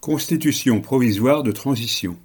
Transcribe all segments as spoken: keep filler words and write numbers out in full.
Constitution provisoire de transition.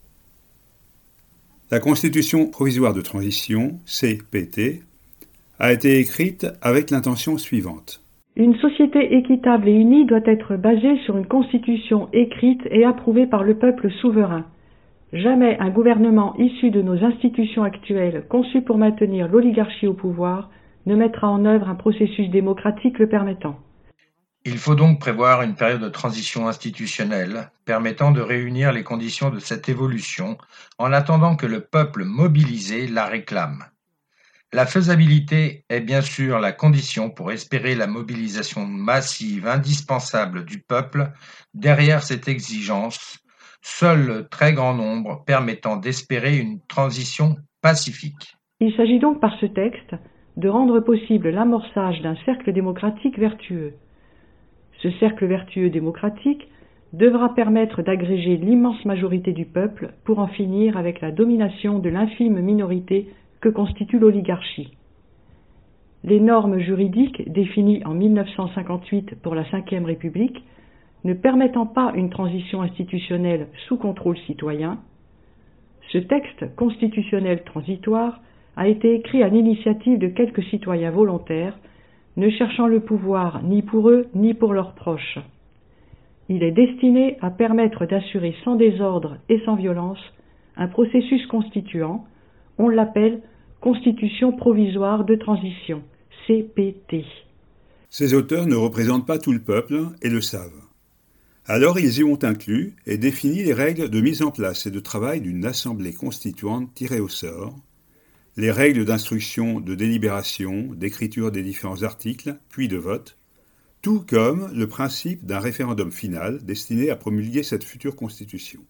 La Constitution provisoire de transition, C P T, a été écrite avec l'intention suivante. Une société équitable et unie doit être basée sur une constitution écrite et approuvée par le peuple souverain. Jamais un gouvernement issu de nos institutions actuelles, conçu pour maintenir l'oligarchie au pouvoir, ne mettra en œuvre un processus démocratique le permettant. Il faut donc prévoir une période de transition institutionnelle permettant de réunir les conditions de cette évolution en attendant que le peuple mobilisé la réclame. La faisabilité est bien sûr la condition pour espérer la mobilisation massive indispensable du peuple. Derrière cette exigence, seul le très grand nombre permettant d'espérer une transition pacifique. Il s'agit donc par ce texte de rendre possible l'amorçage d'un cercle démocratique vertueux. Ce cercle vertueux démocratique devra permettre d'agréger l'immense majorité du peuple pour en finir avec la domination de l'infime minorité que constitue l'oligarchie. Les normes juridiques définies en mille neuf cent cinquante-huit pour la cinquième République ne permettant pas une transition institutionnelle sous contrôle citoyen, ce texte constitutionnel transitoire a été écrit à l'initiative de quelques citoyens volontaires ne cherchant le pouvoir ni pour eux ni pour leurs proches. Il est destiné à permettre d'assurer sans désordre et sans violence un processus constituant, on l'appelle Constitution provisoire de transition, C P T. Ces auteurs ne représentent pas tout le peuple et le savent. Alors ils y ont inclus et défini les règles de mise en place et de travail d'une assemblée constituante tirée au sort, les règles d'instruction, de délibération, d'écriture des différents articles, puis de vote, tout comme le principe d'un référendum final destiné à promulguer cette future constitution.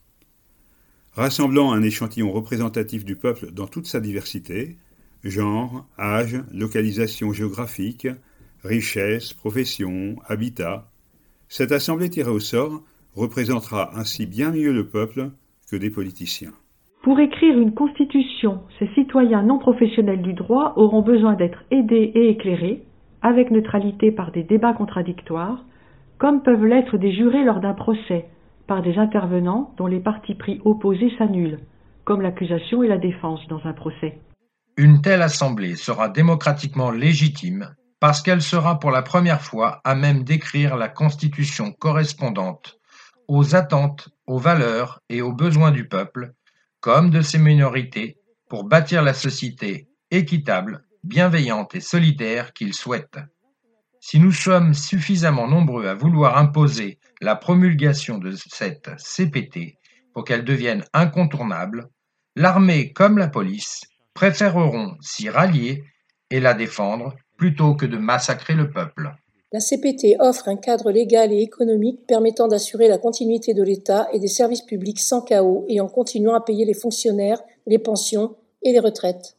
Rassemblant un échantillon représentatif du peuple dans toute sa diversité, genre, âge, localisation géographique, richesse, profession, habitat, cette assemblée tirée au sort représentera ainsi bien mieux le peuple que des politiciens. Pour écrire une constitution, ces citoyens non professionnels du droit auront besoin d'être aidés et éclairés, avec neutralité par des débats contradictoires, comme peuvent l'être des jurés lors d'un procès, par des intervenants dont les partis pris opposés s'annulent, comme l'accusation et la défense dans un procès. Une telle assemblée sera démocratiquement légitime parce qu'elle sera pour la première fois à même d'écrire la constitution correspondante aux attentes, aux valeurs et aux besoins du peuple, comme de ses minorités, pour bâtir la société équitable, bienveillante et solidaire qu'il souhaite. Si nous sommes suffisamment nombreux à vouloir imposer la promulgation de cette C P T pour qu'elle devienne incontournable, l'armée comme la police préféreront s'y rallier et la défendre plutôt que de massacrer le peuple. La C P T offre un cadre légal et économique permettant d'assurer la continuité de l'État et des services publics sans chaos et en continuant à payer les fonctionnaires, les pensions et les retraites.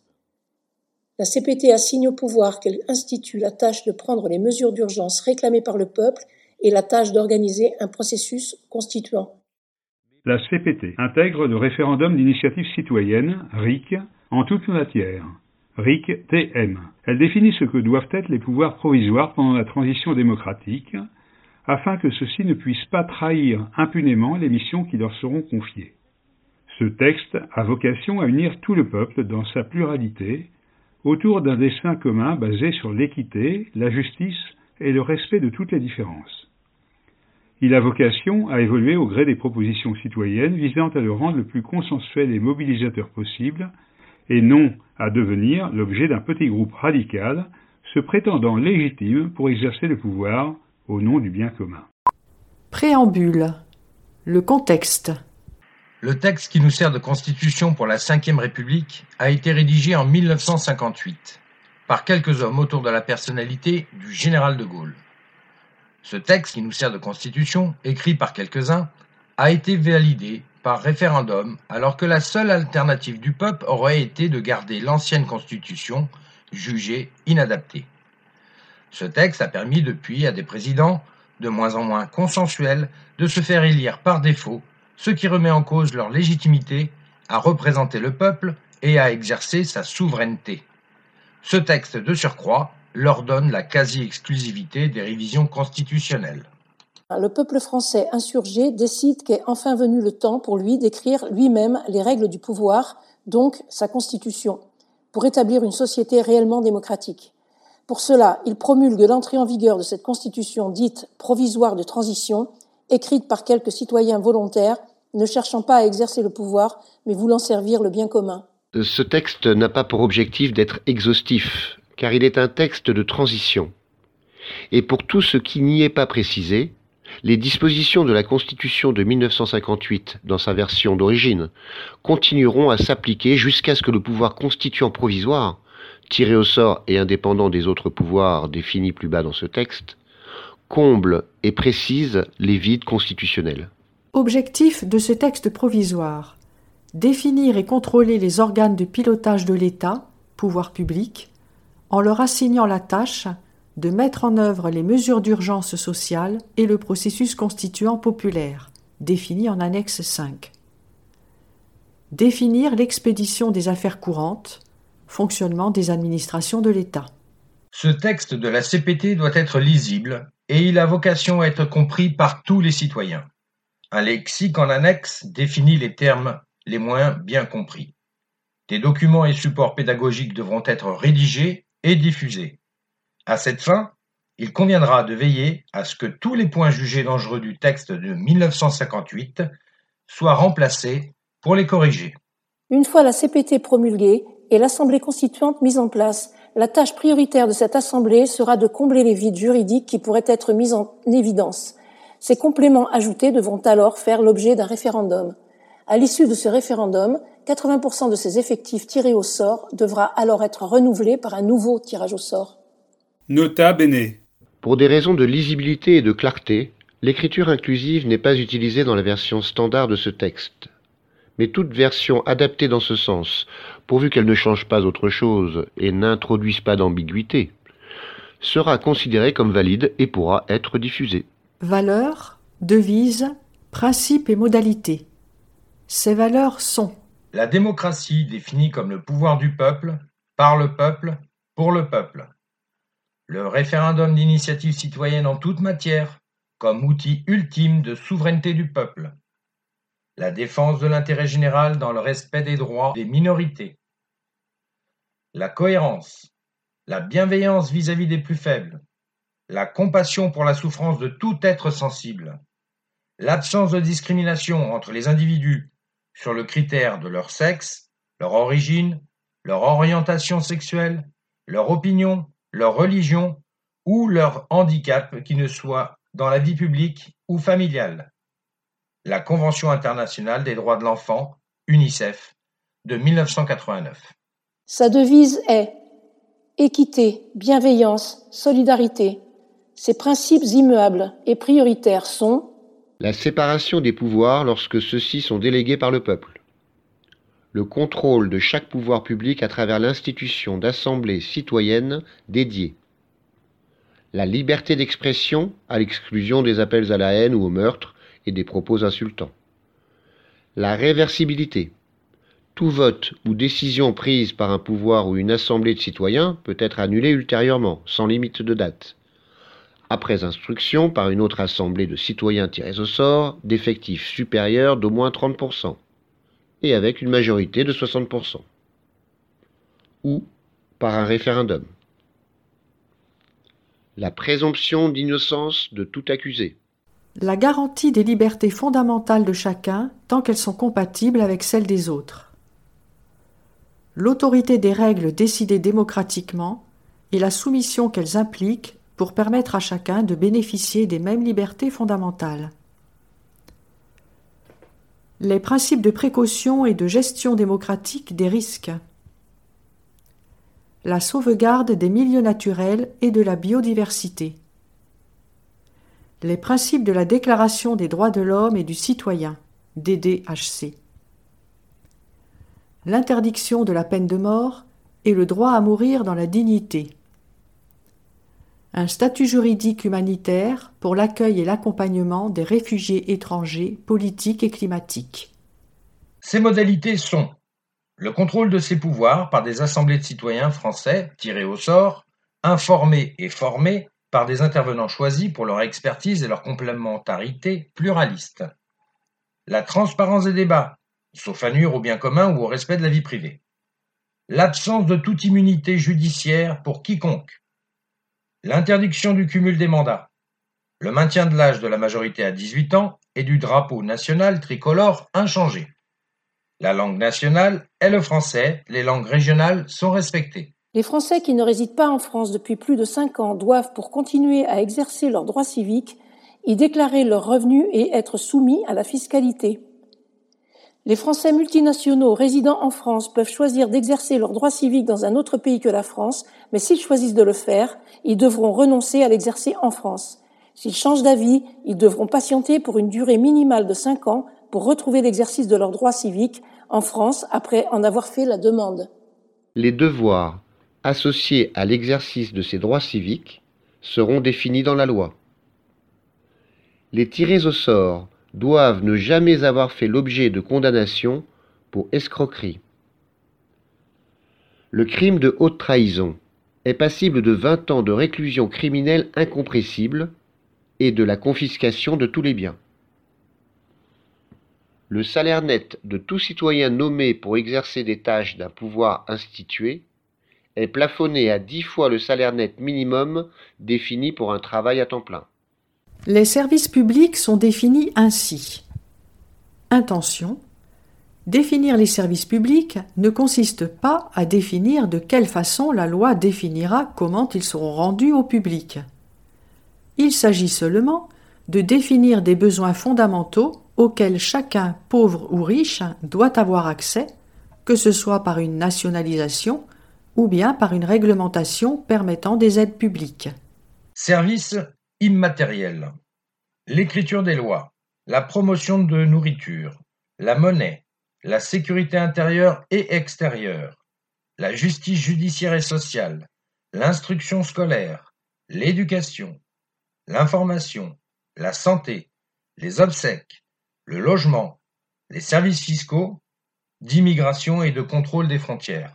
La C P T assigne au pouvoir qu'elle institue la tâche de prendre les mesures d'urgence réclamées par le peuple et la tâche d'organiser un processus constituant. La C P T intègre le référendum d'initiative citoyenne, R I C, en toute matière. R I C T M. Elle définit ce que doivent être les pouvoirs provisoires pendant la transition démocratique, afin que ceux-ci ne puissent pas trahir impunément les missions qui leur seront confiées. Ce texte a vocation à unir tout le peuple dans sa pluralité, autour d'un dessein commun basé sur l'équité, la justice et le respect de toutes les différences. Il a vocation à évoluer au gré des propositions citoyennes visant à le rendre le plus consensuel et mobilisateur possible, et non à devenir l'objet d'un petit groupe radical se prétendant légitime pour exercer le pouvoir au nom du bien commun. Préambule. Le contexte. Le texte qui nous sert de constitution pour la cinquième République a été rédigé en mille neuf cent cinquante-huit par quelques hommes autour de la personnalité du général de Gaulle. Ce texte qui nous sert de constitution, écrit par quelques-uns, a été validé par référendum alors que la seule alternative du peuple aurait été de garder l'ancienne constitution, jugée inadaptée. Ce texte a permis depuis à des présidents, de moins en moins consensuels, de se faire élire par défaut, ce qui remet en cause leur légitimité à représenter le peuple et à exercer sa souveraineté. Ce texte, de surcroît, leur donne la quasi-exclusivité des révisions constitutionnelles. Le peuple français insurgé décide qu'est enfin venu le temps pour lui d'écrire lui-même les règles du pouvoir, donc sa constitution, pour établir une société réellement démocratique. Pour cela, il promulgue l'entrée en vigueur de cette constitution dite provisoire de transition, écrite par quelques citoyens volontaires, ne cherchant pas à exercer le pouvoir, mais voulant servir le bien commun. Ce texte n'a pas pour objectif d'être exhaustif, car il est un texte de transition. Et pour tout ce qui n'y est pas précisé, les dispositions de la Constitution de mille neuf cent cinquante-huit, dans sa version d'origine, continueront à s'appliquer jusqu'à ce que le pouvoir constituant provisoire, tiré au sort et indépendant des autres pouvoirs définis plus bas dans ce texte, comble et précise les vides constitutionnels. Objectif de ce texte provisoire: définir et contrôler les organes de pilotage de l'État, pouvoir public, en leur assignant la tâche de mettre en œuvre les mesures d'urgence sociale et le processus constituant populaire, défini en annexe cinq. Définir l'expédition des affaires courantes, fonctionnement des administrations de l'État. Ce texte de la C P T doit être lisible et il a vocation à être compris par tous les citoyens. Un lexique en annexe définit les termes les moins bien compris. Des documents et supports pédagogiques devront être rédigés et diffusés. À cette fin, il conviendra de veiller à ce que tous les points jugés dangereux du texte de mille neuf cent cinquante-huit soient remplacés pour les corriger. Une fois la C P T promulguée et l'Assemblée constituante mise en place, la tâche prioritaire de cette Assemblée sera de combler les vides juridiques qui pourraient être mis en évidence. Ces compléments ajoutés devront alors faire l'objet d'un référendum. À l'issue de ce référendum, quatre-vingts pour cent de ses effectifs tirés au sort devra alors être renouvelé par un nouveau tirage au sort. Nota bene. Pour des raisons de lisibilité et de clarté, l'écriture inclusive n'est pas utilisée dans la version standard de ce texte. Mais toute version adaptée dans ce sens, pourvu qu'elle ne change pas autre chose et n'introduise pas d'ambiguïté, sera considérée comme valide et pourra être diffusée. Valeurs, devises, principes et modalités. Ces valeurs sont: la démocratie définie comme le pouvoir du peuple, par le peuple, pour le peuple. Le référendum d'initiative citoyenne en toute matière, comme outil ultime de souveraineté du peuple. La défense de l'intérêt général dans le respect des droits des minorités. La cohérence, la bienveillance vis-à-vis des plus faibles, la compassion pour la souffrance de tout être sensible, l'absence de discrimination entre les individus sur le critère de leur sexe, leur origine, leur orientation sexuelle, leur opinion, leur religion ou leur handicap, qui ne soit dans la vie publique ou familiale. La Convention internationale des droits de l'enfant, UNICEF, de mille neuf cent quatre-vingt-neuf. Sa devise est équité, bienveillance, solidarité. Ses principes immuables et prioritaires sont la séparation des pouvoirs lorsque ceux-ci sont délégués par le peuple, le contrôle de chaque pouvoir public à travers l'institution d'assemblées citoyennes dédiées, la liberté d'expression à l'exclusion des appels à la haine ou au meurtre et des propos insultants, la réversibilité. Tout vote ou décision prise par un pouvoir ou une assemblée de citoyens peut être annulé ultérieurement, sans limite de date, après instruction par une autre assemblée de citoyens tirés au sort d'effectifs supérieurs d'au moins trente pour cent, et avec une majorité de soixante pour cent, ou par un référendum. La présomption d'innocence de tout accusé. La garantie des libertés fondamentales de chacun tant qu'elles sont compatibles avec celles des autres. L'autorité des règles décidées démocratiquement et la soumission qu'elles impliquent pour permettre à chacun de bénéficier des mêmes libertés fondamentales. Les principes de précaution et de gestion démocratique des risques. La sauvegarde des milieux naturels et de la biodiversité. Les principes de la Déclaration des droits de l'homme et du citoyen, D D H C. L'interdiction de la peine de mort et le droit à mourir dans la dignité. Un statut juridique humanitaire pour l'accueil et l'accompagnement des réfugiés étrangers politiques et climatiques. Ces modalités sont le contrôle de ces pouvoirs par des assemblées de citoyens français tirés au sort, informés et formés par des intervenants choisis pour leur expertise et leur complémentarité pluraliste. La transparence des débats, sauf à nuire au bien commun ou au respect de la vie privée. L'absence de toute immunité judiciaire pour quiconque. L'interdiction du cumul des mandats. Le maintien de l'âge de la majorité à dix-huit ans et du drapeau national tricolore inchangé. La langue nationale est le français, les langues régionales sont respectées. Les Français qui ne résident pas en France depuis plus de cinq ans doivent, pour continuer à exercer leurs droits civiques, y déclarer leurs revenus et être soumis à la fiscalité. Les Français multinationaux résidant en France peuvent choisir d'exercer leurs droits civiques dans un autre pays que la France, mais s'ils choisissent de le faire, ils devront renoncer à l'exercer en France. S'ils changent d'avis, ils devront patienter pour une durée minimale de cinq ans pour retrouver l'exercice de leurs droits civiques en France après en avoir fait la demande. Les devoirs associés à l'exercice de ces droits civiques seront définis dans la loi. Les tirés au sort doivent ne jamais avoir fait l'objet de condamnation pour escroquerie. Le crime de haute trahison est passible de vingt ans de réclusion criminelle incompressible et de la confiscation de tous les biens. Le salaire net de tout citoyen nommé pour exercer des tâches d'un pouvoir institué est plafonné à dix fois le salaire net minimum défini pour un travail à temps plein. Les services publics sont définis ainsi. Intention. Définir les services publics ne consiste pas à définir de quelle façon la loi définira comment ils seront rendus au public. Il s'agit seulement de définir des besoins fondamentaux auxquels chacun, pauvre ou riche, doit avoir accès, que ce soit par une nationalisation ou bien par une réglementation permettant des aides publiques. Services immatériels. L'écriture des lois, la promotion de nourriture, la monnaie, la sécurité intérieure et extérieure, la justice judiciaire et sociale, l'instruction scolaire, l'éducation, l'information, la santé, les obsèques, le logement, les services fiscaux, d'immigration et de contrôle des frontières.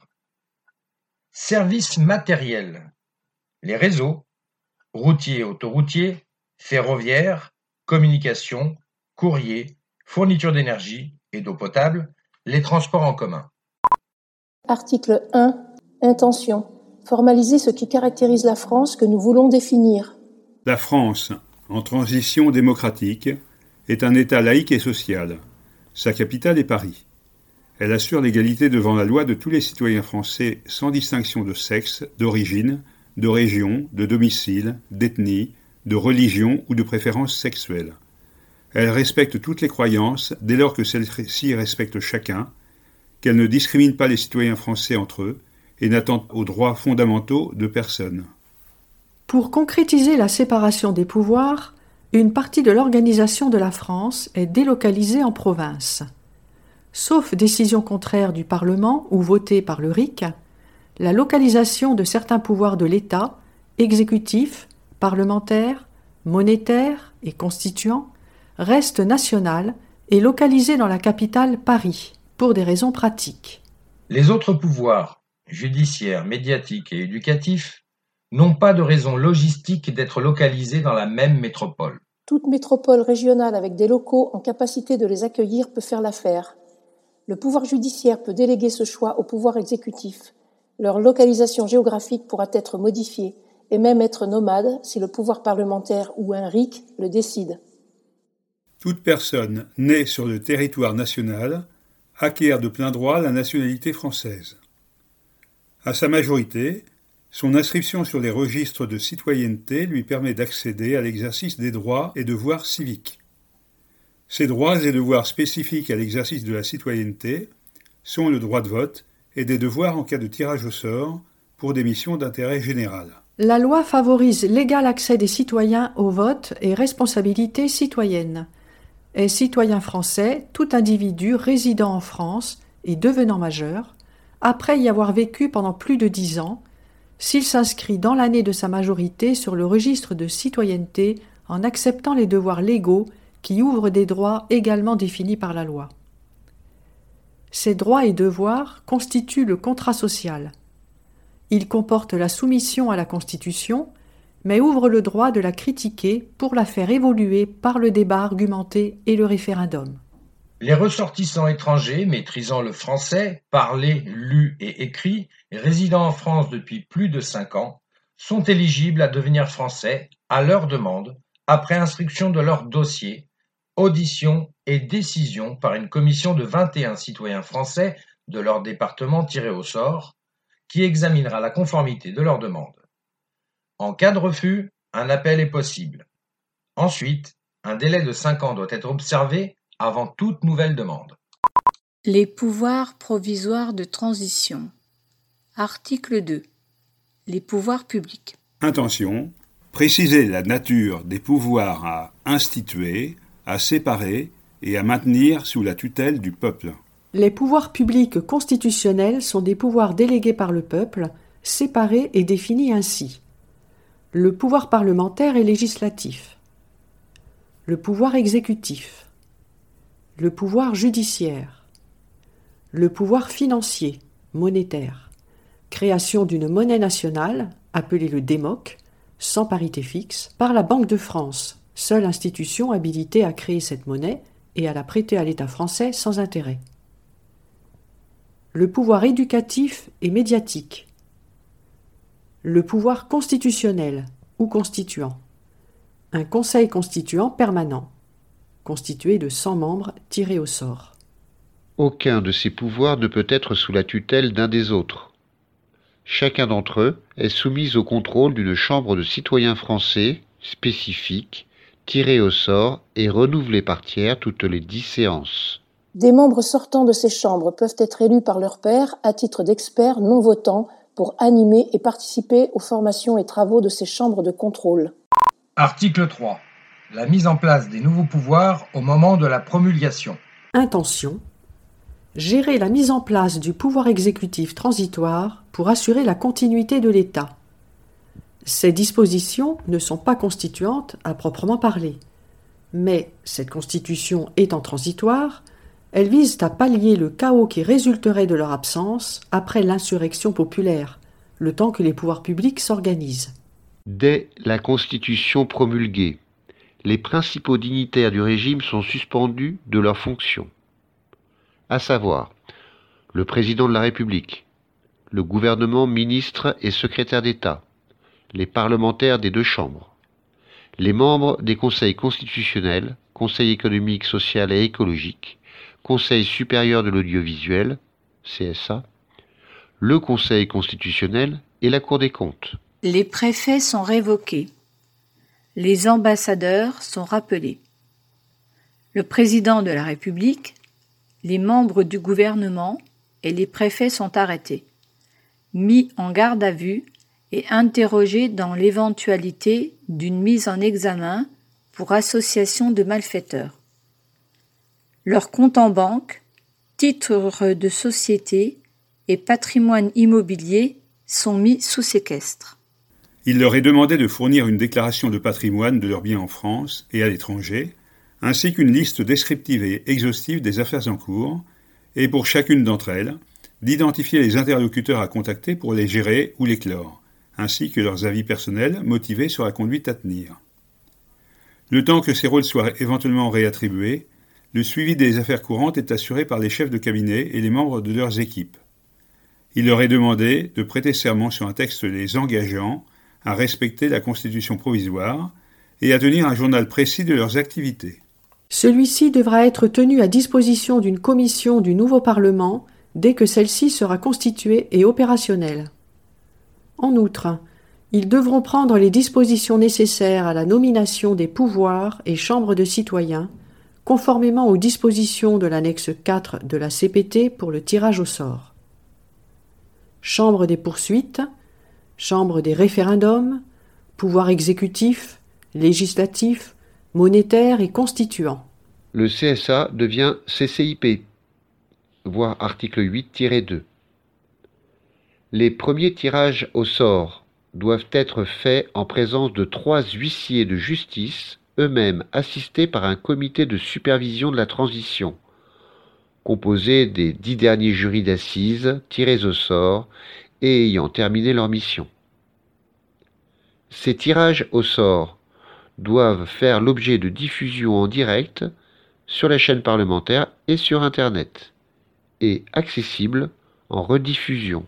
Services matériels. Les réseaux, routiers et autoroutiers, ferroviaires, communications, courrier, fourniture d'énergie et d'eau potable, les transports en commun. Article un. Intention. Formaliser ce qui caractérise la France que nous voulons définir. La France, en transition démocratique, est un État laïque et social. Sa capitale est Paris. Elle assure l'égalité devant la loi de tous les citoyens français sans distinction de sexe, d'origine, de région, de domicile, d'ethnie, de religion ou de préférence sexuelle. Elle respecte toutes les croyances dès lors que celles-ci respectent chacun, qu'elle ne discrimine pas les citoyens français entre eux et n'attente aux droits fondamentaux de personne. Pour concrétiser la séparation des pouvoirs, une partie de l'organisation de la France est délocalisée en province. Sauf décision contraire du Parlement ou votée par le R I C, la localisation de certains pouvoirs de l'État, exécutifs, parlementaires, monétaires et constituants, reste nationale et localisée dans la capitale Paris, pour des raisons pratiques. Les autres pouvoirs, judiciaires, médiatiques et éducatifs, n'ont pas de raison logistique d'être localisés dans la même métropole. Toute métropole régionale avec des locaux en capacité de les accueillir peut faire l'affaire. Le pouvoir judiciaire peut déléguer ce choix au pouvoir exécutif. Leur localisation géographique pourra être modifiée et même être nomade si le pouvoir parlementaire ou un R I C le décide. Toute personne née sur le territoire national acquiert de plein droit la nationalité française. À sa majorité, son inscription sur les registres de citoyenneté lui permet d'accéder à l'exercice des droits et devoirs civiques. Ces droits et devoirs spécifiques à l'exercice de la citoyenneté sont le droit de vote et des devoirs en cas de tirage au sort pour des missions d'intérêt général. La loi favorise l'égal accès des citoyens au vote et responsabilité citoyenne. Est citoyen français tout individu résidant en France et devenant majeur, après y avoir vécu pendant plus de dix ans, s'il s'inscrit dans l'année de sa majorité sur le registre de citoyenneté en acceptant les devoirs légaux qui ouvrent des droits également définis par la loi. Ces droits et devoirs constituent le contrat social. Ils comportent la soumission à la Constitution, mais ouvre le droit de la critiquer pour la faire évoluer par le débat argumenté et le référendum. Les ressortissants étrangers maîtrisant le français, parlé, lu et écrit, et résidant en France depuis plus de cinq ans, sont éligibles à devenir français à leur demande, après instruction de leur dossier, audition et décision par une commission de vingt et un citoyens français de leur département tiré au sort, qui examinera la conformité de leur demande. En cas de refus, un appel est possible. Ensuite, un délai de cinq ans doit être observé avant toute nouvelle demande. Les pouvoirs provisoires de transition. Article deux. Les pouvoirs publics. Intention. Préciser la nature des pouvoirs à instituer, à séparer et à maintenir sous la tutelle du peuple. Les pouvoirs publics constitutionnels sont des pouvoirs délégués par le peuple, séparés et définis ainsi. Le pouvoir parlementaire et législatif. Le pouvoir exécutif. Le pouvoir judiciaire. Le pouvoir financier, monétaire. Création d'une monnaie nationale, appelée le démoc, sans parité fixe, par la Banque de France, seule institution habilitée à créer cette monnaie et à la prêter à l'État français sans intérêt. Le pouvoir éducatif et médiatique. Le pouvoir constitutionnel ou constituant. Un conseil constituant permanent, constitué de cent membres tirés au sort. Aucun de ces pouvoirs ne peut être sous la tutelle d'un des autres. Chacun d'entre eux est soumis au contrôle d'une chambre de citoyens français spécifique, tirée au sort et renouvelée par tiers toutes les dix séances. Des membres sortants de ces chambres peuvent être élus par leurs pairs à titre d'experts non votants pour animer et participer aux formations et travaux de ces chambres de contrôle. Article trois. La mise en place des nouveaux pouvoirs au moment de la promulgation. Intention. Gérer la mise en place du pouvoir exécutif transitoire pour assurer la continuité de l'État. Ces dispositions ne sont pas constituantes à proprement parler, mais cette constitution étant transitoire, elles visent à pallier le chaos qui résulterait de leur absence après l'insurrection populaire, le temps que les pouvoirs publics s'organisent. Dès la Constitution promulguée, les principaux dignitaires du régime sont suspendus de leurs fonctions, à savoir le président de la République, le gouvernement, ministres et secrétaires d'État, les parlementaires des deux chambres, les membres des conseils constitutionnels, Conseil économique, social et écologique, Conseil supérieur de l'audiovisuel, C S A, le Conseil constitutionnel et la Cour des comptes. Les préfets sont révoqués. Les ambassadeurs sont rappelés. Le président de la République, les membres du gouvernement et les préfets sont arrêtés, mis en garde à vue et interrogés dans l'éventualité d'une mise en examen pour association de malfaiteurs. Leurs comptes en banque, titres de société et patrimoine immobilier sont mis sous séquestre. Il leur est demandé de fournir une déclaration de patrimoine de leurs biens en France et à l'étranger, ainsi qu'une liste descriptive et exhaustive des affaires en cours, et pour chacune d'entre elles, d'identifier les interlocuteurs à contacter pour les gérer ou les clore, ainsi que leurs avis personnels motivés sur la conduite à tenir. Le temps que ces rôles soient éventuellement réattribués, le suivi des affaires courantes est assuré par les chefs de cabinet et les membres de leurs équipes. Il leur est demandé de prêter serment sur un texte les engageant à respecter la Constitution provisoire et à tenir un journal précis de leurs activités. Celui-ci devra être tenu à disposition d'une commission du nouveau Parlement dès que celle-ci sera constituée et opérationnelle. En outre, ils devront prendre les dispositions nécessaires à la nomination des pouvoirs et chambres de citoyens, conformément aux dispositions de l'annexe quatre de la C P T pour le tirage au sort. Chambre des poursuites, chambre des référendums, pouvoir exécutif, législatif, monétaire et constituant. Le C S A devient C C I P, voir article huit tiret deux. Les premiers tirages au sort doivent être faits en présence de trois huissiers de justice, eux-mêmes assistés par un comité de supervision de la transition, composé des dix derniers jurys d'assises tirés au sort et ayant terminé leur mission. Ces tirages au sort doivent faire l'objet de diffusion en direct sur la chaîne parlementaire et sur Internet, et accessibles en rediffusion.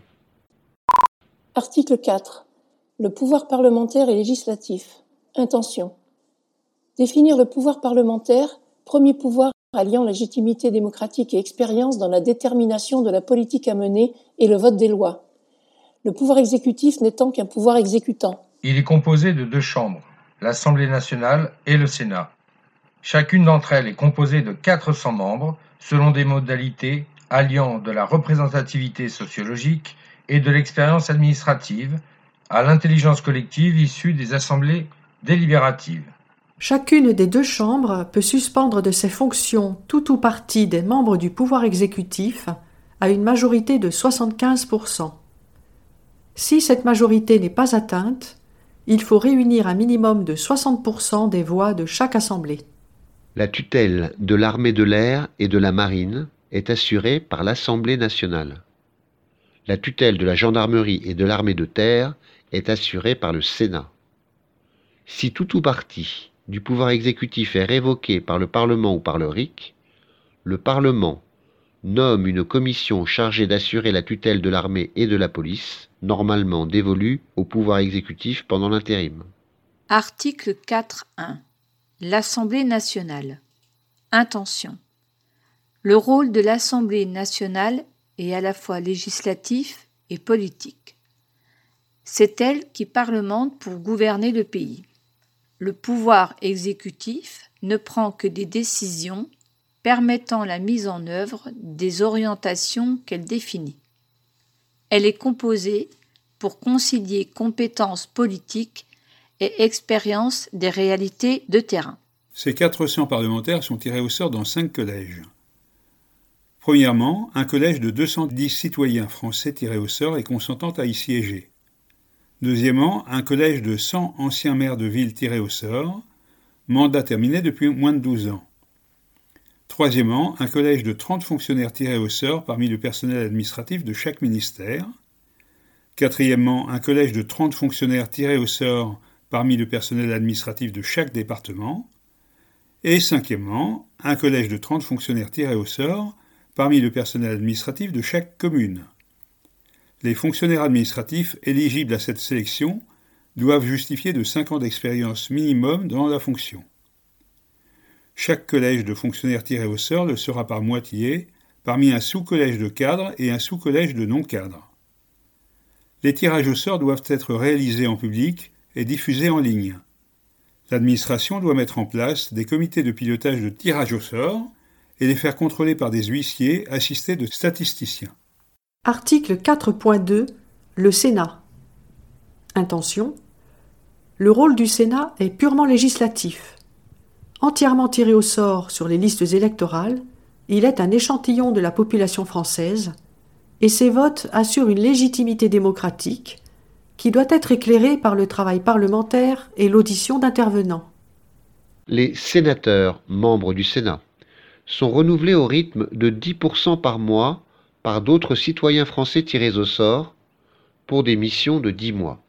Article quatre. Le pouvoir parlementaire et législatif. Intention. Définir le pouvoir parlementaire, premier pouvoir alliant légitimité démocratique et expérience dans la détermination de la politique à mener et le vote des lois. Le pouvoir exécutif n'étant qu'un pouvoir exécutant. Il est composé de deux chambres, l'Assemblée nationale et le Sénat. Chacune d'entre elles est composée de quatre cents membres, selon des modalités alliant de la représentativité sociologique et de l'expérience administrative à l'intelligence collective issue des assemblées délibératives. Chacune des deux chambres peut suspendre de ses fonctions tout ou partie des membres du pouvoir exécutif à une majorité de soixante-quinze pour cent. Si cette majorité n'est pas atteinte, il faut réunir un minimum de soixante pour cent des voix de chaque assemblée. La tutelle de l'armée de l'air et de la marine est assurée par l'Assemblée nationale. La tutelle de la gendarmerie et de l'armée de terre est assurée par le Sénat. Si tout ou partie du pouvoir exécutif est révoqué par le Parlement ou par le R I C, le Parlement nomme une commission chargée d'assurer la tutelle de l'armée et de la police, normalement dévolue au pouvoir exécutif pendant l'intérim. Article quatre point un. L'Assemblée nationale. Intention. Le rôle de l'Assemblée nationale est à la fois législatif et politique. C'est elle qui parlemente pour gouverner le pays. Le pouvoir exécutif ne prend que des décisions permettant la mise en œuvre des orientations qu'elle définit. Elle est composée pour concilier compétences politiques et expérience des réalités de terrain. Ces quatre cents parlementaires sont tirés au sort dans cinq collèges. Premièrement, un collège de deux cent dix citoyens français tirés au sort et consentant à y siéger. Deuxièmement, un collège de cent anciens maires de ville tirés au sort, mandat terminé depuis moins de douze ans. Troisièmement, un collège de trente fonctionnaires tirés au sort parmi le personnel administratif de chaque ministère. Quatrièmement, un collège de trente fonctionnaires tirés au sort parmi le personnel administratif de chaque département. Et cinquièmement, un collège de trente fonctionnaires tirés au sort parmi le personnel administratif de chaque commune. Les fonctionnaires administratifs éligibles à cette sélection doivent justifier de cinq ans d'expérience minimum dans la fonction. Chaque collège de fonctionnaires tirés au sort le sera par moitié parmi un sous-collège de cadres et un sous-collège de non-cadres. Les tirages au sort doivent être réalisés en public et diffusés en ligne. L'administration doit mettre en place des comités de pilotage de tirage au sort et les faire contrôler par des huissiers assistés de statisticiens. Article quatre point deux. Le Sénat. Intention. Le rôle du Sénat est purement législatif. Entièrement tiré au sort sur les listes électorales, il est un échantillon de la population française et ses votes assurent une légitimité démocratique qui doit être éclairée par le travail parlementaire et l'audition d'intervenants. Les sénateurs, membres du Sénat, sont renouvelés au rythme de dix pour cent par mois par d'autres citoyens français tirés au sort pour des missions de dix mois.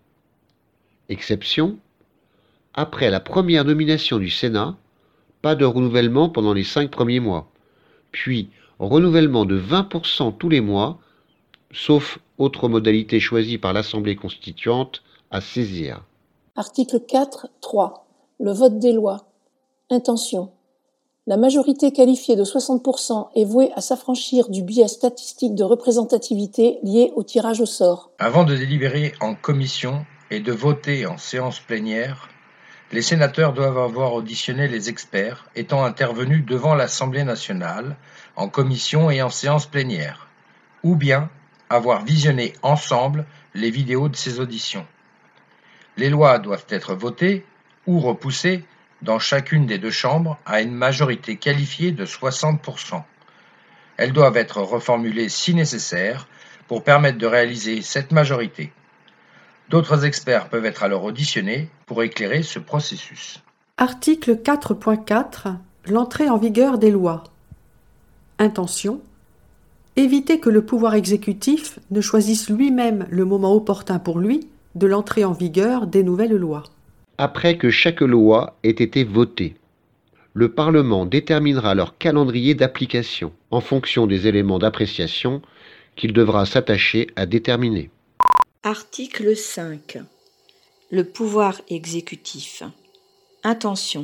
Exception, après la première nomination du Sénat, pas de renouvellement pendant les cinq premiers mois, puis renouvellement de vingt pour cent tous les mois, sauf autre modalité choisie par l'Assemblée constituante à saisir. Article quatre point trois. Le vote des lois. Intention. La majorité qualifiée de soixante pour cent est vouée à s'affranchir du biais statistique de représentativité lié au tirage au sort. Avant de délibérer en commission et de voter en séance plénière, les sénateurs doivent avoir auditionné les experts étant intervenus devant l'Assemblée nationale, en commission et en séance plénière, ou bien avoir visionné ensemble les vidéos de ces auditions. Les lois doivent être votées ou repoussées dans chacune des deux chambres à une majorité qualifiée de soixante pour cent. Elles doivent être reformulées si nécessaire pour permettre de réaliser cette majorité. D'autres experts peuvent être alors auditionnés pour éclairer ce processus. Article quatre point quatre. L'entrée en vigueur des lois. Intention. Éviter que le pouvoir exécutif ne choisisse lui-même le moment opportun pour lui de l'entrée en vigueur des nouvelles lois. Après que chaque loi ait été votée, le Parlement déterminera leur calendrier d'application en fonction des éléments d'appréciation qu'il devra s'attacher à déterminer. Article cinq. Le pouvoir exécutif. Intention.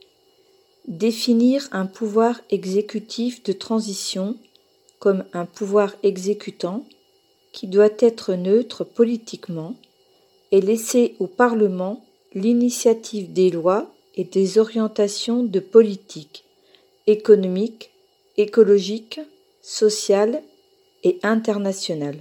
Définir un pouvoir exécutif de transition comme un pouvoir exécutant qui doit être neutre politiquement et laisser au Parlement l'initiative des lois et des orientations de politique économique, écologique, sociale et internationale.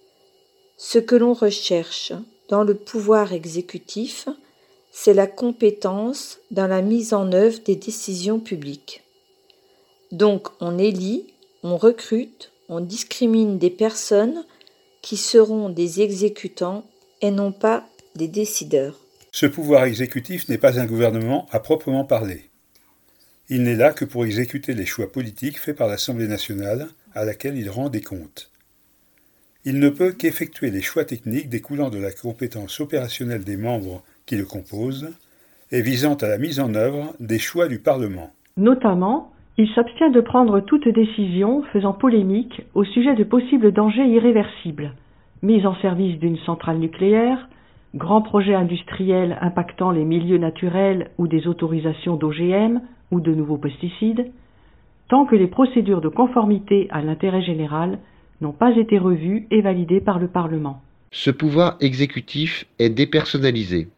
Ce que l'on recherche dans le pouvoir exécutif, c'est la compétence dans la mise en œuvre des décisions publiques. Donc on élit, on recrute, on discrimine des personnes qui seront des exécutants et non pas des décideurs. Ce pouvoir exécutif n'est pas un gouvernement à proprement parler. Il n'est là que pour exécuter les choix politiques faits par l'Assemblée nationale à laquelle il rend des comptes. Il ne peut qu'effectuer les choix techniques découlant de la compétence opérationnelle des membres qui le composent et visant à la mise en œuvre des choix du Parlement. Notamment, il s'abstient de prendre toute décision faisant polémique au sujet de possibles dangers irréversibles, mise en service d'une centrale nucléaire, grands projets industriels impactant les milieux naturels ou des autorisations d'O G M ou de nouveaux pesticides, tant que les procédures de conformité à l'intérêt général n'ont pas été revues et validées par le Parlement. Ce pouvoir exécutif est dépersonnalisé.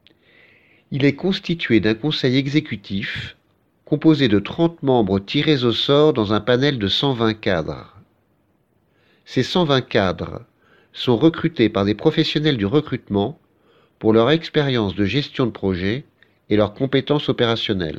Il est constitué d'un conseil exécutif composé de trente membres tirés au sort dans un panel de cent vingt cadres. Ces cent vingt cadres sont recrutés par des professionnels du recrutement pour leur expérience de gestion de projet et leurs compétences opérationnelles.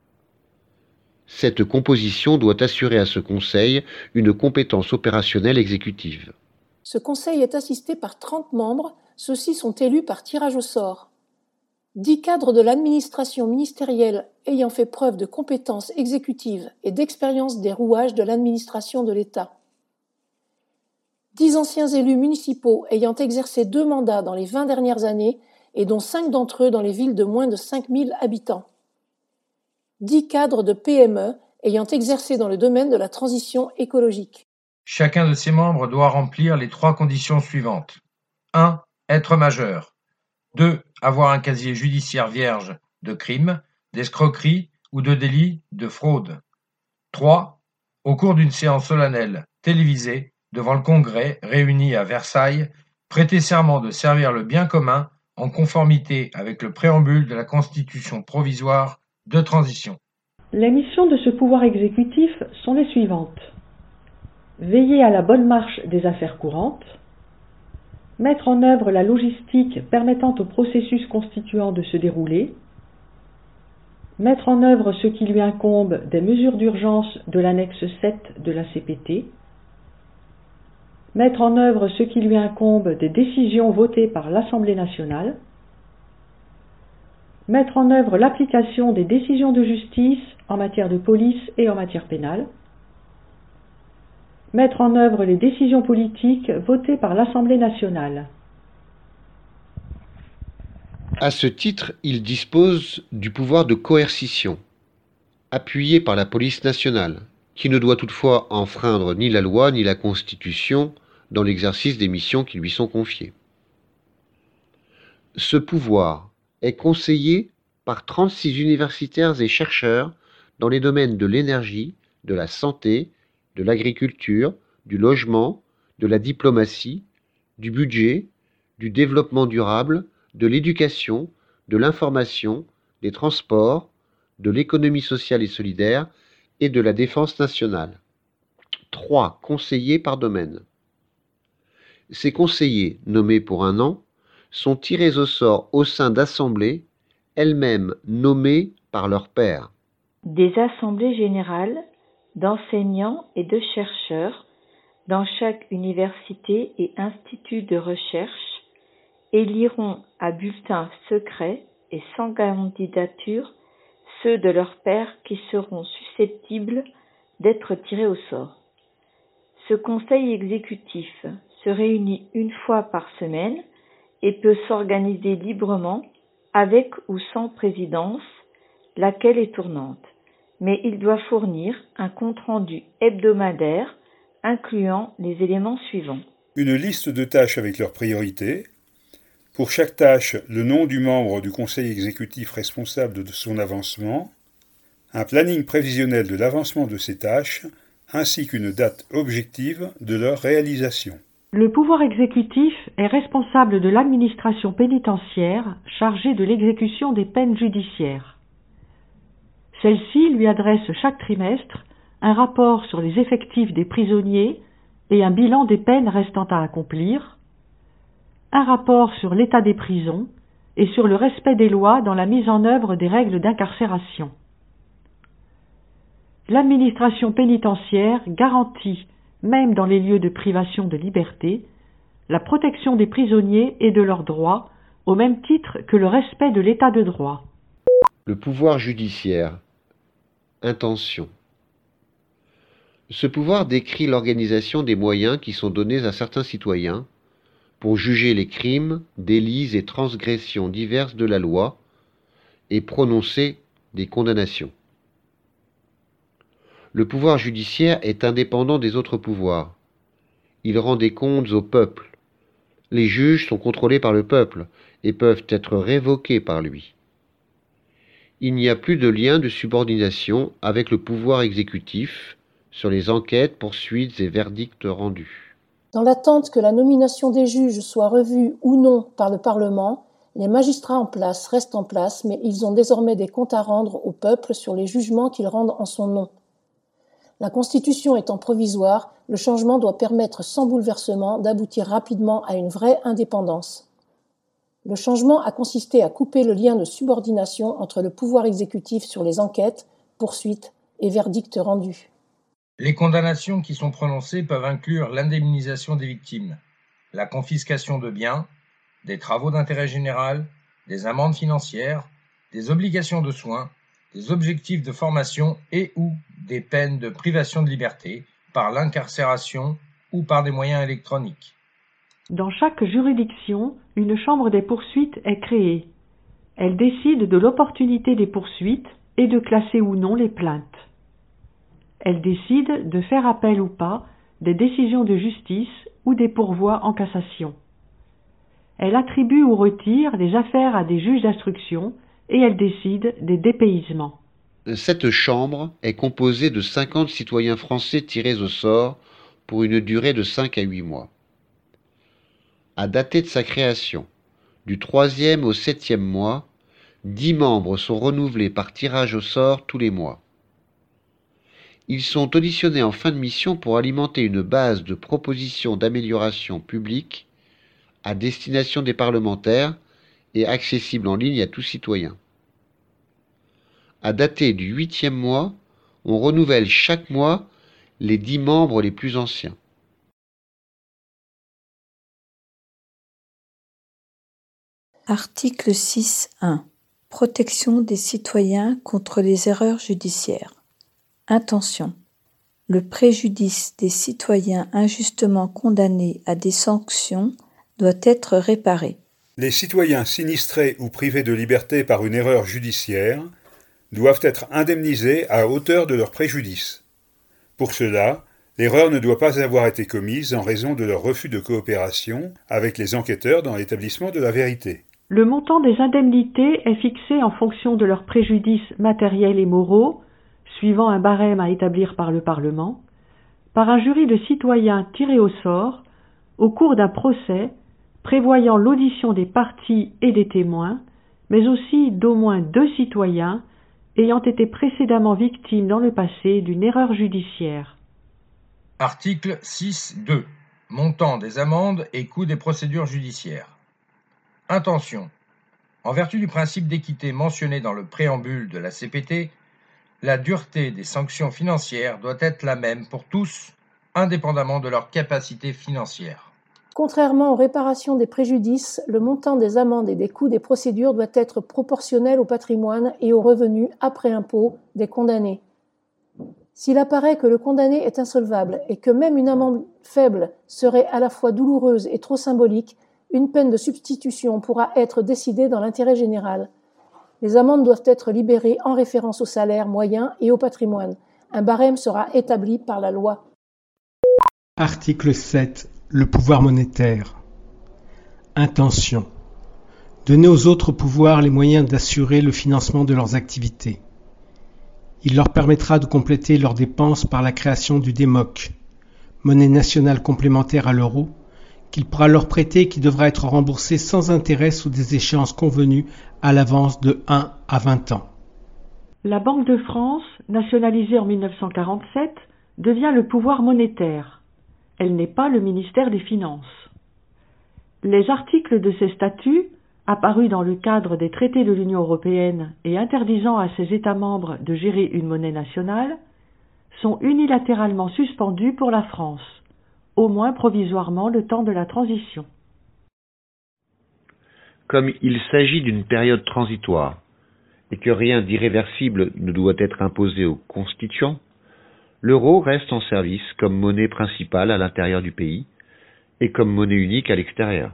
Cette composition doit assurer à ce conseil une compétence opérationnelle exécutive. Ce conseil est assisté par trente membres, ceux-ci sont élus par tirage au sort. dix cadres de l'administration ministérielle ayant fait preuve de compétences exécutives et d'expérience des rouages de l'administration de l'État. dix anciens élus municipaux ayant exercé deux mandats dans les vingt dernières années et dont cinq d'entre eux dans les villes de moins de cinq mille habitants. dix cadres de P M E ayant exercé dans le domaine de la transition écologique. Chacun de ces membres doit remplir les trois conditions suivantes. un. Être majeur. deux. Avoir un casier judiciaire vierge de crimes, d'escroqueries ou de délits de fraude. trois. Au cours d'une séance solennelle télévisée devant le Congrès réuni à Versailles, prêter serment de servir le bien commun en conformité avec le préambule de la Constitution provisoire de transition. Les missions de ce pouvoir exécutif sont les suivantes. Veiller à la bonne marche des affaires courantes, mettre en œuvre la logistique permettant au processus constituant de se dérouler, mettre en œuvre ce qui lui incombe des mesures d'urgence de l'annexe sept de la C P T, mettre en œuvre ce qui lui incombe des décisions votées par l'Assemblée nationale, mettre en œuvre l'application des décisions de justice en matière de police et en matière pénale, mettre en œuvre les décisions politiques votées par l'Assemblée nationale. À ce titre, il dispose du pouvoir de coercition, appuyé par la police nationale, qui ne doit toutefois enfreindre ni la loi ni la Constitution dans l'exercice des missions qui lui sont confiées. Ce pouvoir est conseillé par trente-six universitaires et chercheurs dans les domaines de l'énergie, de la santé, de l'agriculture, du logement, de la diplomatie, du budget, du développement durable, de l'éducation, de l'information, des transports, de l'économie sociale et solidaire et de la défense nationale. Trois conseillers par domaine. Ces conseillers, nommés pour un an, sont tirés au sort au sein d'assemblées, elles-mêmes nommées par leurs pairs. Des assemblées générales d'enseignants et de chercheurs dans chaque université et institut de recherche éliront à bulletin secret et sans candidature ceux de leurs pairs qui seront susceptibles d'être tirés au sort. Ce conseil exécutif se réunit une fois par semaine et peut s'organiser librement, avec ou sans présidence, laquelle est tournante, mais il doit fournir un compte-rendu hebdomadaire incluant les éléments suivants. Une liste de tâches avec leurs priorités. Pour chaque tâche, le nom du membre du conseil exécutif responsable de son avancement, un planning prévisionnel de l'avancement de ces tâches, ainsi qu'une date objective de leur réalisation. Le pouvoir exécutif est responsable de l'administration pénitentiaire chargée de l'exécution des peines judiciaires. Celle-ci lui adresse chaque trimestre un rapport sur les effectifs des prisonniers et un bilan des peines restant à accomplir, un rapport sur l'état des prisons et sur le respect des lois dans la mise en œuvre des règles d'incarcération. L'administration pénitentiaire garantit, même dans les lieux de privation de liberté, la protection des prisonniers et de leurs droits, au même titre que le respect de l'état de droit. Le pouvoir judiciaire. Intention. Ce pouvoir décrit l'organisation des moyens qui sont donnés à certains citoyens pour juger les crimes, délits et transgressions diverses de la loi et prononcer des condamnations. Le pouvoir judiciaire est indépendant des autres pouvoirs. Il rend des comptes au peuple. Les juges sont contrôlés par le peuple et peuvent être révoqués par lui. Il n'y a plus de lien de subordination avec le pouvoir exécutif sur les enquêtes, poursuites et verdicts rendus. Dans l'attente que la nomination des juges soit revue ou non par le Parlement, les magistrats en place restent en place, mais ils ont désormais des comptes à rendre au peuple sur les jugements qu'ils rendent en son nom. La Constitution étant provisoire, le changement doit permettre sans bouleversement d'aboutir rapidement à une vraie indépendance. Le changement a consisté à couper le lien de subordination entre le pouvoir exécutif sur les enquêtes, poursuites et verdicts rendus. Les condamnations qui sont prononcées peuvent inclure l'indemnisation des victimes, la confiscation de biens, des travaux d'intérêt général, des amendes financières, des obligations de soins, des objectifs de formation et ou des peines de privation de liberté par l'incarcération ou par des moyens électroniques. Dans chaque juridiction, une chambre des poursuites est créée. Elle décide de l'opportunité des poursuites et de classer ou non les plaintes. Elle décide de faire appel ou pas des décisions de justice ou des pourvois en cassation. Elle attribue ou retire des affaires à des juges d'instruction et elle décide des dépaysements. Cette chambre est composée de cinquante citoyens français tirés au sort pour une durée de cinq à huit mois. À dater de sa création, du troisième au septième mois, dix membres sont renouvelés par tirage au sort tous les mois. Ils sont auditionnés en fin de mission pour alimenter une base de propositions d'amélioration publique à destination des parlementaires et accessible en ligne à tout citoyen. À dater du huitième mois, on renouvelle chaque mois les dix membres les plus anciens. Article six point un. Protection des citoyens contre les erreurs judiciaires. Intention. Le préjudice des citoyens injustement condamnés à des sanctions doit être réparé. Les citoyens sinistrés ou privés de liberté par une erreur judiciaire doivent être indemnisés à hauteur de leur préjudice. Pour cela, l'erreur ne doit pas avoir été commise en raison de leur refus de coopération avec les enquêteurs dans l'établissement de la vérité. Le montant des indemnités est fixé en fonction de leurs préjudices matériels et moraux, suivant un barème à établir par le Parlement, par un jury de citoyens tirés au sort au cours d'un procès prévoyant l'audition des parties et des témoins, mais aussi d'au moins deux citoyens ayant été précédemment victimes dans le passé d'une erreur judiciaire. Article six point deux. Montant des amendes et coût des procédures judiciaires. Intention. En vertu du principe d'équité mentionné dans le préambule de la C P T, la dureté des sanctions financières doit être la même pour tous, indépendamment de leur capacité financière. Contrairement aux réparations des préjudices, le montant des amendes et des coûts des procédures doit être proportionnel au patrimoine et aux revenus après impôt des condamnés. S'il apparaît que le condamné est insolvable et que même une amende faible serait à la fois douloureuse et trop symbolique, Une peine de substitution pourra être décidée dans l'intérêt général. Les amendes doivent être libérées en référence au salaire moyen et au patrimoine. Un barème sera établi par la loi. Article sept. Le pouvoir monétaire. Intention. Donner aux autres pouvoirs les moyens d'assurer le financement de leurs activités. Il leur permettra de compléter leurs dépenses par la création du D M O C, monnaie nationale complémentaire à l'euro, qu'il pourra leur prêter et qui devra être remboursé sans intérêt sous des échéances convenues à l'avance de un à vingt ans. La Banque de France, nationalisée en mille neuf cent quarante-sept, devient le pouvoir monétaire. Elle n'est pas le ministère des Finances. Les articles de ces statuts, apparus dans le cadre des traités de l'Union européenne et interdisant à ses États membres de gérer une monnaie nationale, sont unilatéralement suspendus pour la France, au moins provisoirement le temps de la transition. Comme il s'agit d'une période transitoire et que rien d'irréversible ne doit être imposé aux constituants, l'euro reste en service comme monnaie principale à l'intérieur du pays et comme monnaie unique à l'extérieur.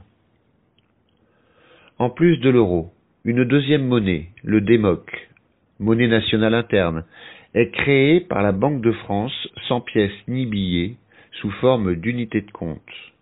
En plus de l'euro, une deuxième monnaie, le D M O C, monnaie nationale interne, est créée par la Banque de France sans pièces ni billets, sous forme d'unité de compte.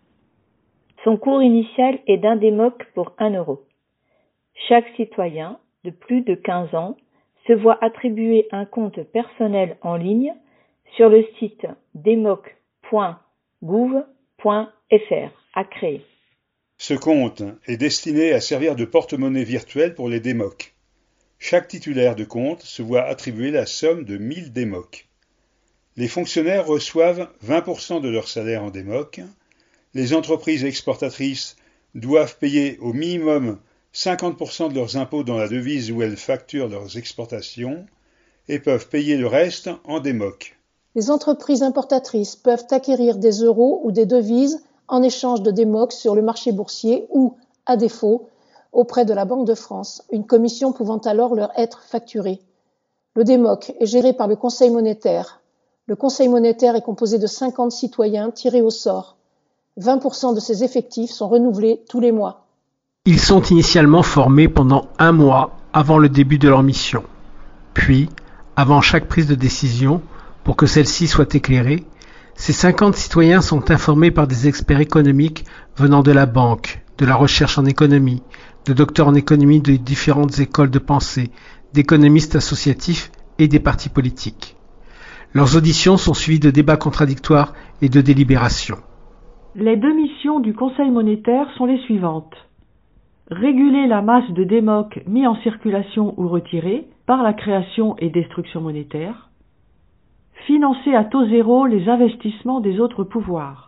Son cours initial est d'un D M O C pour un euro. Chaque citoyen de plus de quinze ans se voit attribuer un compte personnel en ligne sur le site democ point gouv point fr à créer. Ce compte est destiné à servir de porte-monnaie virtuelle pour les D M O C. Chaque titulaire de compte se voit attribuer la somme de mille D M O C. Les fonctionnaires reçoivent vingt pour cent de leur salaire en D M O C. Les entreprises exportatrices doivent payer au minimum cinquante pour cent de leurs impôts dans la devise où elles facturent leurs exportations et peuvent payer le reste en D M O C. Les entreprises importatrices peuvent acquérir des euros ou des devises en échange de D M O C sur le marché boursier ou, à défaut, auprès de la Banque de France, une commission pouvant alors leur être facturée. Le D M O C est géré par le Conseil monétaire. Le Conseil monétaire est composé de cinquante citoyens tirés au sort. vingt pour cent de ses effectifs sont renouvelés tous les mois. Ils sont initialement formés pendant un mois avant le début de leur mission. Puis, avant chaque prise de décision, pour que celle-ci soit éclairée, ces cinquante citoyens sont informés par des experts économiques venant de la banque, de la recherche en économie, de docteurs en économie de différentes écoles de pensée, d'économistes associatifs et des partis politiques. Leurs auditions sont suivies de débats contradictoires et de délibérations. Les deux missions du Conseil monétaire sont les suivantes. Réguler la masse de D M O C mis en circulation ou retirée par la création et destruction monétaire. Financer à taux zéro les investissements des autres pouvoirs.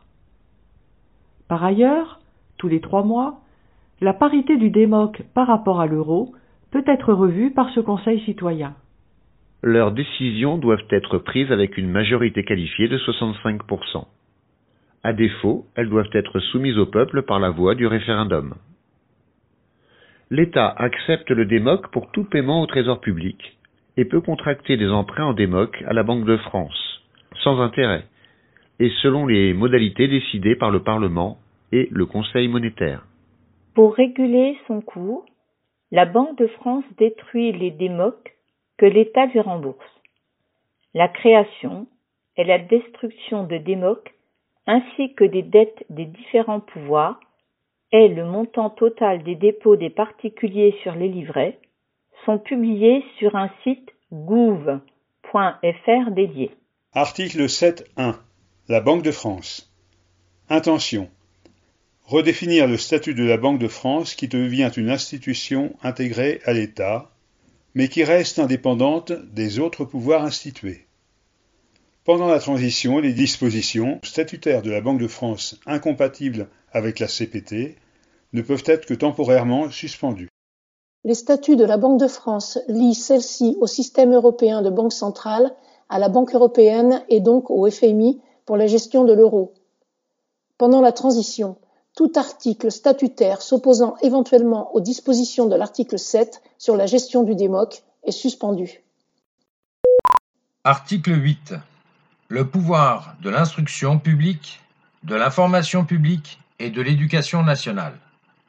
Par ailleurs, tous les trois mois, la parité du D M O C par rapport à l'euro peut être revue par ce Conseil citoyen. Leurs décisions doivent être prises avec une majorité qualifiée de soixante-cinq pour cent. À défaut, elles doivent être soumises au peuple par la voie du référendum. L'État accepte le D M O C pour tout paiement au trésor public et peut contracter des emprunts en D M O C à la Banque de France, sans intérêt, et selon les modalités décidées par le Parlement et le Conseil monétaire. Pour réguler son cours, la Banque de France détruit les D M O C que l'État lui rembourse. La création et la destruction de D M O C ainsi que des dettes des différents pouvoirs et le montant total des dépôts des particuliers sur les livrets sont publiés sur un site gouv point fr dédié. Article sept point un. La Banque de France. Intention. Redéfinir le statut de la Banque de France qui devient une institution intégrée à l'État, mais qui reste indépendante des autres pouvoirs institués. Pendant la transition, les dispositions statutaires de la Banque de France incompatibles avec la C P T ne peuvent être que temporairement suspendues. Les statuts de la Banque de France lient celle-ci au système européen de banque centrale, à la Banque européenne et donc au F M I pour la gestion de l'euro. Pendant la transition, tout article statutaire s'opposant éventuellement aux dispositions de l'article sept sur la gestion du D M O C est suspendu. Article huit. Le pouvoir de l'instruction publique, de l'information publique et de l'éducation nationale.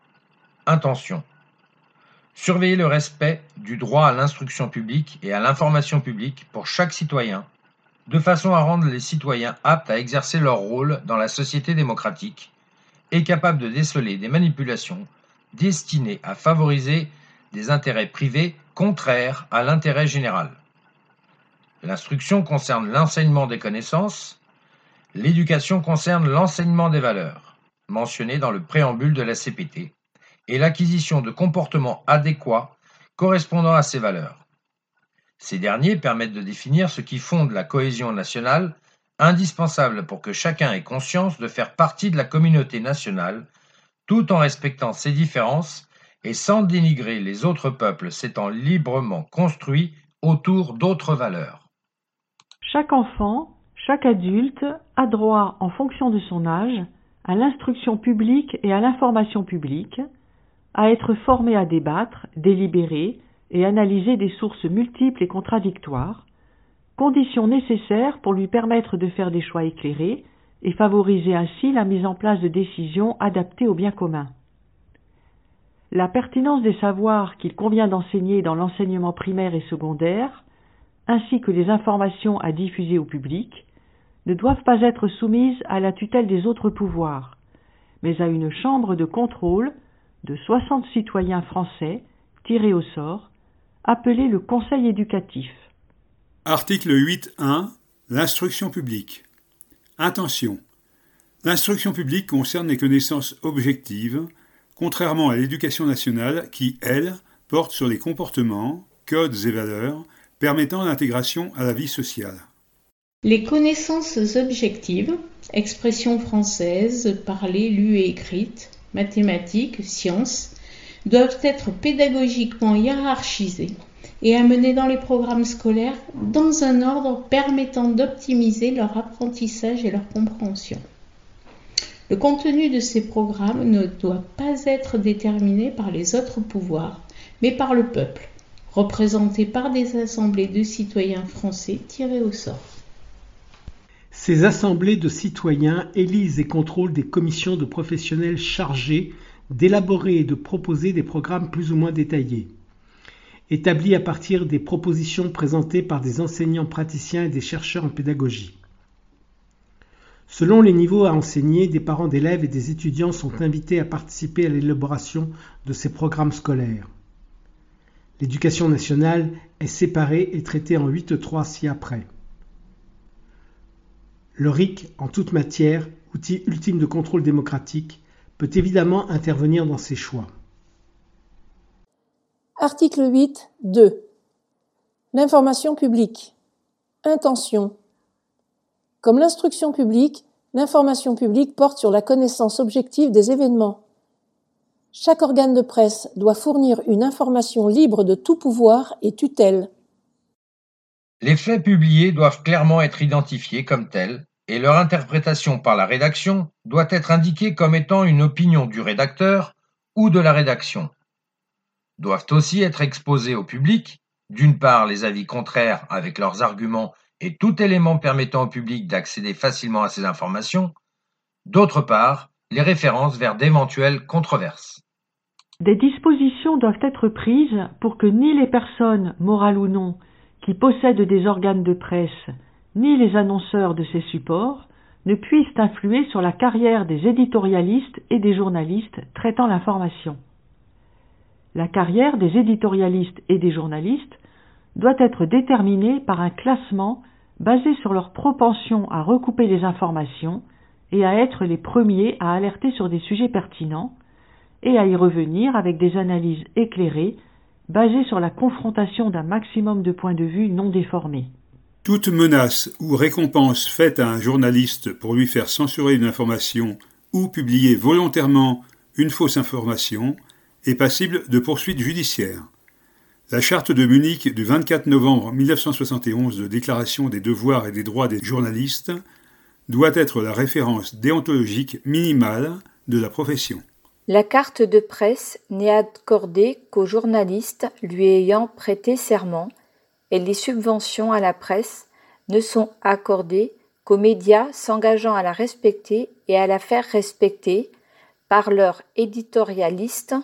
intention. Surveiller le respect du droit à l'instruction publique et à l'information publique pour chaque citoyen, de façon à rendre les citoyens aptes à exercer leur rôle dans la société démocratique et capables de déceler des manipulations destinées à favoriser des intérêts privés contraires à l'intérêt général. L'instruction concerne l'enseignement des connaissances, l'éducation concerne l'enseignement des valeurs, mentionné dans le préambule de la C P T, et l'acquisition de comportements adéquats correspondant à ces valeurs. Ces derniers permettent de définir ce qui fonde la cohésion nationale, indispensable pour que chacun ait conscience de faire partie de la communauté nationale, tout en respectant ses différences et sans dénigrer les autres peuples s'étant librement construits autour d'autres valeurs. Chaque enfant, chaque adulte a droit, en fonction de son âge, à l'instruction publique et à l'information publique, à être formé à débattre, délibérer et analyser des sources multiples et contradictoires, conditions nécessaires pour lui permettre de faire des choix éclairés et favoriser ainsi la mise en place de décisions adaptées au bien commun. La pertinence des savoirs qu'il convient d'enseigner dans l'enseignement primaire et secondaire, ainsi que les informations à diffuser au public, ne doivent pas être soumises à la tutelle des autres pouvoirs, mais à une chambre de contrôle de soixante citoyens français tirés au sort, appelé le Conseil éducatif. Article huit un. L'instruction publique. Intention. L'instruction publique concerne les connaissances objectives, contrairement à l'éducation nationale qui, elle, porte sur les comportements, codes et valeurs permettant l'intégration à la vie sociale. Les connaissances objectives, expression française, parlée, lue et écrite, mathématiques, sciences, doivent être pédagogiquement hiérarchisées et amenées dans les programmes scolaires dans un ordre permettant d'optimiser leur apprentissage et leur compréhension. Le contenu de ces programmes ne doit pas être déterminé par les autres pouvoirs, mais par le peuple, représenté par des assemblées de citoyens français tirés au sort. Ces assemblées de citoyens élisent et contrôlent des commissions de professionnels chargés d'élaborer et de proposer des programmes plus ou moins détaillés, établis à partir des propositions présentées par des enseignants praticiens et des chercheurs en pédagogie. Selon les niveaux à enseigner, des parents d'élèves et des étudiants sont invités à participer à l'élaboration de ces programmes scolaires. L'éducation nationale est séparée et traitée en huit trois ci-après. Le R I C, en toute matière, outil ultime de contrôle démocratique, peut évidemment intervenir dans ses choix. Article huit deux. L'information publique. Intention. Comme l'instruction publique, l'information publique porte sur la connaissance objective des événements. Chaque organe de presse doit fournir une information libre de tout pouvoir et tutelle. Les faits publiés doivent clairement être identifiés comme tels et leur interprétation par la rédaction doit être indiquée comme étant une opinion du rédacteur ou de la rédaction. Doivent aussi être exposés au public, d'une part les avis contraires avec leurs arguments et tout élément permettant au public d'accéder facilement à ces informations, d'autre part les références vers d'éventuelles controverses. Des dispositions doivent être prises pour que ni les personnes, morales ou non, qui possèdent des organes de presse, ni les annonceurs de ces supports, ne puissent influer sur la carrière des éditorialistes et des journalistes traitant l'information. La carrière des éditorialistes et des journalistes doit être déterminée par un classement basé sur leur propension à recouper les informations et à être les premiers à alerter sur des sujets pertinents, et à y revenir avec des analyses éclairées basées sur la confrontation d'un maximum de points de vue non déformés. Toute menace ou récompense faite à un journaliste pour lui faire censurer une information ou publier volontairement une fausse information est passible de poursuites judiciaires. La charte de Munich du vingt-quatre novembre mille neuf cent soixante et onze de déclaration des devoirs et des droits des journalistes doit être la référence déontologique minimale de la profession. La carte de presse n'est accordée qu'aux journalistes lui ayant prêté serment et les subventions à la presse ne sont accordées qu'aux médias s'engageant à la respecter et à la faire respecter par leurs éditorialistes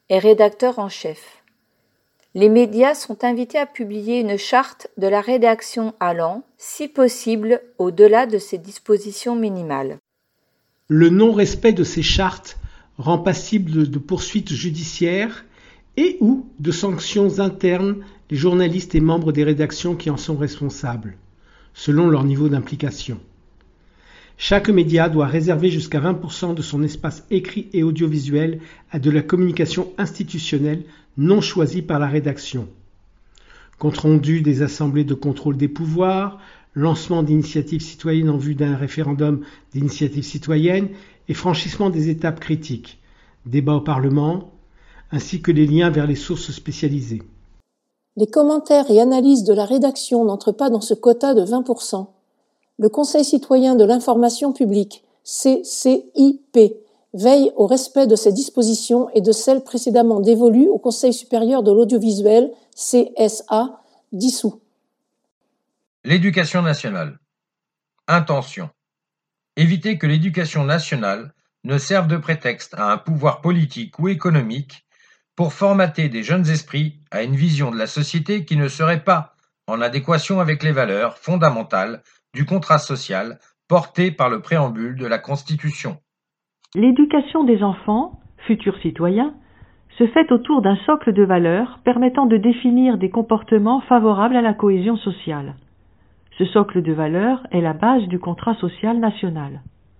est rédacteur en chef. Les médias sont invités à publier une charte de la rédaction allant, si possible, au-delà de ces dispositions minimales. Le non-respect de ces chartes rend passible de poursuites judiciaires et ou de sanctions internes les journalistes et membres des rédactions qui en sont responsables, selon leur niveau d'implication. Chaque média doit réserver jusqu'à vingt pour cent de son espace écrit et audiovisuel à de la communication institutionnelle non choisie par la rédaction. Compte rendu des assemblées de contrôle des pouvoirs, lancement d'initiatives citoyennes en vue d'un référendum d'initiatives citoyennes et franchissement des étapes critiques, débats au Parlement, ainsi que les liens vers les sources spécialisées. Les commentaires et analyses de la rédaction n'entrent pas dans ce quota de vingt pour cent. Le Conseil citoyen de l'information publique, C C I P, veille au respect de ces dispositions et de celles précédemment dévolues au Conseil supérieur de l'audiovisuel, C S A, dissous. L'éducation nationale. Intention. Éviter que l'éducation nationale ne serve de prétexte à un pouvoir politique ou économique pour formater des jeunes esprits à une vision de la société qui ne serait pas en adéquation avec les valeurs fondamentales du contrat social porté par le préambule de la Constitution. L'éducation des enfants, futurs citoyens, se fait autour d'un socle de valeurs permettant de définir des comportements favorables à la cohésion sociale. Ce socle de valeurs est la base du contrat social national.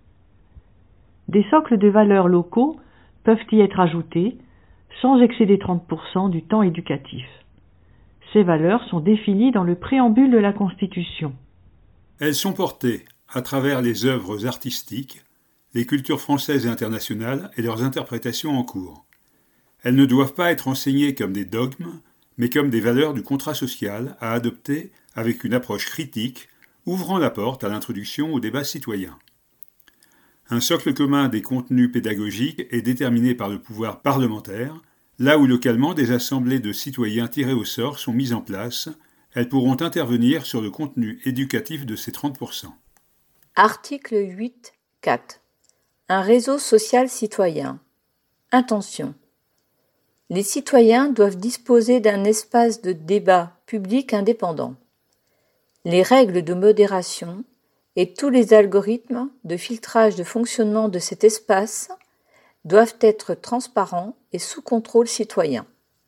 Des socles de valeurs locaux peuvent y être ajoutés sans excéder trente pour cent du temps éducatif. Ces valeurs sont définies dans le préambule de la Constitution. Elles sont portées à travers les œuvres artistiques, les cultures françaises et internationales et leurs interprétations en cours. Elles ne doivent pas être enseignées comme des dogmes, mais comme des valeurs du contrat social à adopter avec une approche critique, ouvrant la porte à l'introduction au débat citoyen. Un socle commun des contenus pédagogiques est déterminé par le pouvoir parlementaire, là où localement des assemblées de citoyens tirés au sort sont mises en place. Elles pourront intervenir sur le contenu éducatif de ces trente pour cent. Article huit quatre. Un réseau social citoyen. Intention. Les citoyens doivent disposer d'un espace de débat public indépendant. Les règles de modération et tous les algorithmes de filtrage de fonctionnement de cet espace doivent être transparents et sous contrôle citoyen.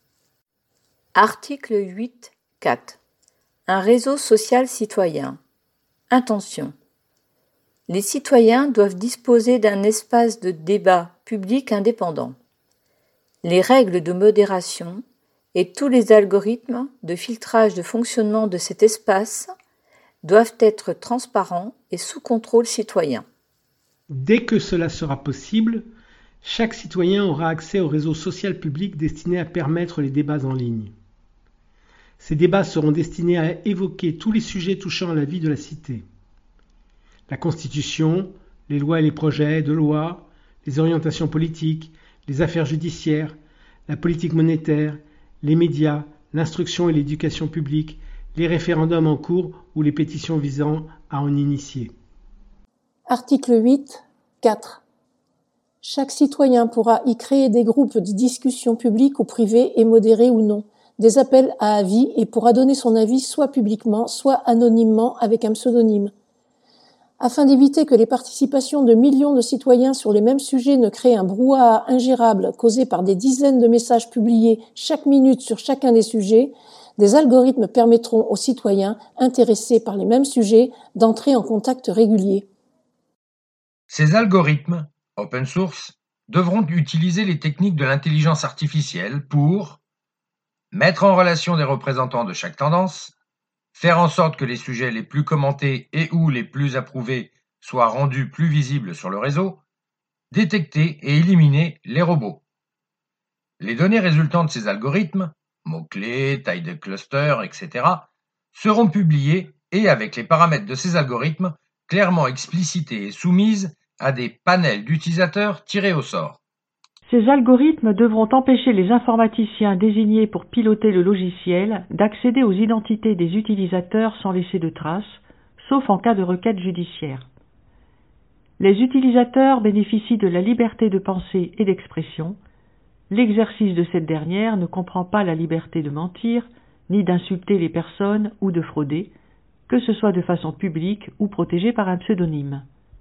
Article huit quatre. Un réseau social citoyen. Intention. Les citoyens doivent disposer d'un espace de débat public indépendant. Les règles de modération et tous les algorithmes de filtrage de fonctionnement de cet espace doivent être transparents et sous contrôle citoyen. Dès que cela sera possible, chaque citoyen aura accès au réseau social public destiné à permettre les débats en ligne. Ces débats seront destinés à évoquer tous les sujets touchant à la vie de la cité. La Constitution, les lois et les projets de loi, les orientations politiques, les affaires judiciaires, la politique monétaire, les médias, l'instruction et l'éducation publique, les référendums en cours ou les pétitions visant à en initier. Article huit quatre. Chaque citoyen pourra y créer des groupes de discussion publiques ou privés et modérés ou non, des appels à avis et pourra donner son avis soit publiquement, soit anonymement avec un pseudonyme. Afin d'éviter que les participations de millions de citoyens sur les mêmes sujets ne créent un brouhaha ingérable causé par des dizaines de messages publiés chaque minute sur chacun des sujets, des algorithmes permettront aux citoyens intéressés par les mêmes sujets d'entrer en contact régulier. Ces algorithmes, open source, devront utiliser les techniques de l'intelligence artificielle pour mettre en relation des représentants de chaque tendance, faire en sorte que les sujets les plus commentés et ou les plus approuvés soient rendus plus visibles sur le réseau, détecter et éliminer les robots. Les données résultant de ces algorithmes, mots-clés, taille de cluster, et cetera, seront publiées et, avec les paramètres de ces algorithmes, clairement explicitées et soumises à des panels d'utilisateurs tirés au sort. Ces algorithmes devront empêcher les informaticiens désignés pour piloter le logiciel d'accéder aux identités des utilisateurs sans laisser de traces, sauf en cas de requête judiciaire. Les utilisateurs bénéficient de la liberté de pensée et d'expression, l'exercice de cette dernière ne comprend pas la liberté de mentir, ni d'insulter les personnes ou de frauder, que ce soit de façon publique ou protégée par un pseudonyme.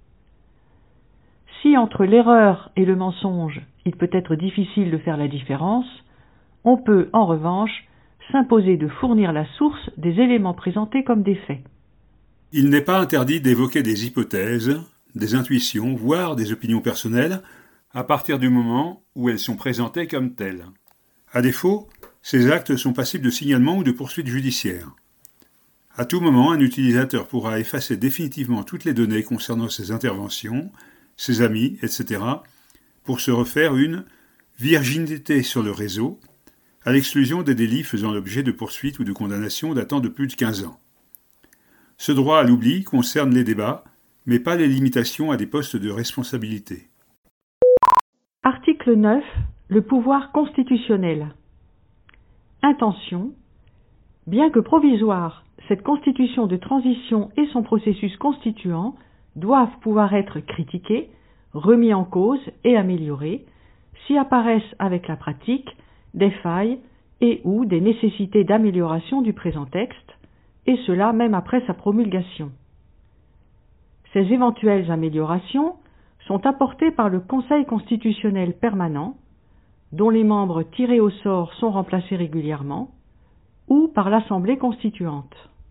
Si entre l'erreur et le mensonge, il peut être difficile de faire la différence, on peut, en revanche, s'imposer de fournir la source des éléments présentés comme des faits. Il n'est pas interdit d'évoquer des hypothèses, des intuitions, voire des opinions personnelles, à partir du moment où elles sont présentées comme telles. À défaut, ces actes sont passibles de signalement ou de poursuite judiciaire. À tout moment, un utilisateur pourra effacer définitivement toutes les données concernant ses interventions, ses amis, et cetera, pour se refaire une virginité sur le réseau, à l'exclusion des délits faisant l'objet de poursuites ou de condamnations datant de plus de quinze ans. Ce droit à l'oubli concerne les débats, mais pas les limitations à des postes de responsabilité. Article neuf. Le pouvoir constitutionnel. Intention. Bien que provisoire, cette constitution de transition et son processus constituant doivent pouvoir être critiqués, remis en cause et améliorés, si apparaissent avec la pratique des failles et ou des nécessités d'amélioration du présent texte, et cela même après sa promulgation. Ces éventuelles améliorations sont apportées par le Conseil constitutionnel permanent, dont les membres tirés au sort sont remplacés régulièrement, ou par l'Assemblée constituante.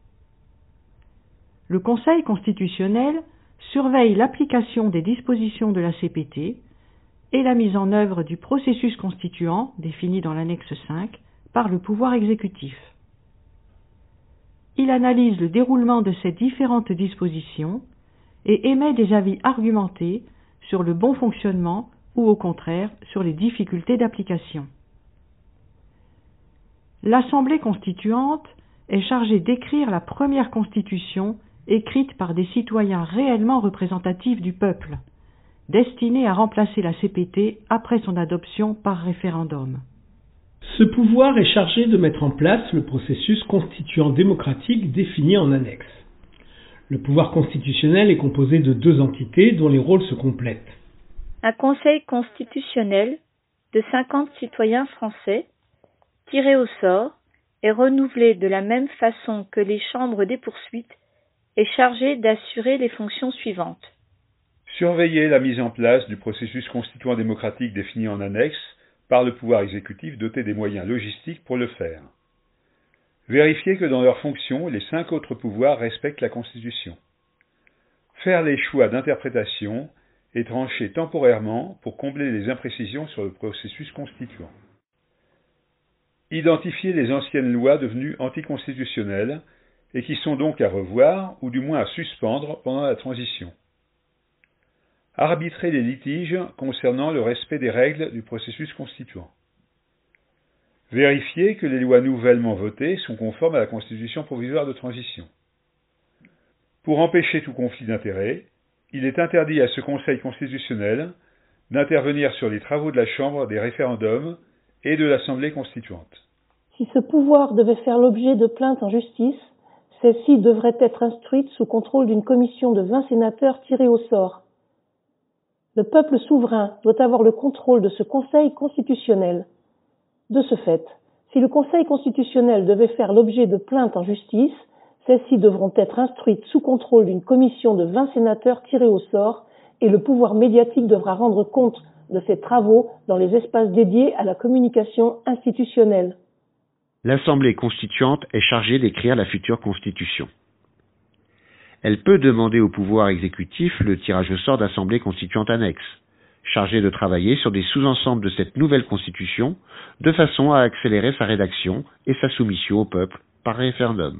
Le Conseil constitutionnel surveille l'application des dispositions de la C P T et la mise en œuvre du processus constituant défini dans l'annexe cinq par le pouvoir exécutif. Il analyse le déroulement de ces différentes dispositions et émet des avis argumentés sur le bon fonctionnement ou au contraire sur les difficultés d'application. L'Assemblée constituante est chargée d'écrire la première constitution écrite par des citoyens réellement représentatifs du peuple, destinée à remplacer la C P T après son adoption par référendum. Ce pouvoir est chargé de mettre en place le processus constituant démocratique défini en annexe. Le pouvoir constitutionnel est composé de deux entités dont les rôles se complètent. Un conseil constitutionnel de cinquante citoyens français, tirés au sort et renouvelé de la même façon que les chambres des poursuites, est chargé d'assurer les fonctions suivantes. Surveiller la mise en place du processus constituant démocratique défini en annexe par le pouvoir exécutif doté des moyens logistiques pour le faire. Vérifier que dans leurs fonctions, les cinq autres pouvoirs respectent la Constitution. Faire les choix d'interprétation et trancher temporairement pour combler les imprécisions sur le processus constituant. Identifier les anciennes lois devenues anticonstitutionnelles et qui sont donc à revoir ou du moins à suspendre pendant la transition. Arbitrer les litiges concernant le respect des règles du processus constituant. Vérifier que les lois nouvellement votées sont conformes à la Constitution provisoire de transition. Pour empêcher tout conflit d'intérêts, il est interdit à ce Conseil constitutionnel d'intervenir sur les travaux de la Chambre des référendums et de l'Assemblée constituante. Si ce pouvoir devait faire l'objet de plaintes en justice, celles-ci devraient être instruites sous contrôle d'une commission de vingt sénateurs tirés au sort. Le peuple souverain doit avoir le contrôle de ce Conseil constitutionnel. De ce fait, si le Conseil constitutionnel devait faire l'objet de plaintes en justice, celles-ci devront être instruites sous contrôle d'une commission de vingt sénateurs tirés au sort et le pouvoir médiatique devra rendre compte de ses travaux dans les espaces dédiés à la communication institutionnelle. L'Assemblée constituante est chargée d'écrire la future Constitution. Elle peut demander au pouvoir exécutif le tirage au sort d'assemblées constituantes annexes, chargées de travailler sur des sous-ensembles de cette nouvelle Constitution, de façon à accélérer sa rédaction et sa soumission au peuple par référendum.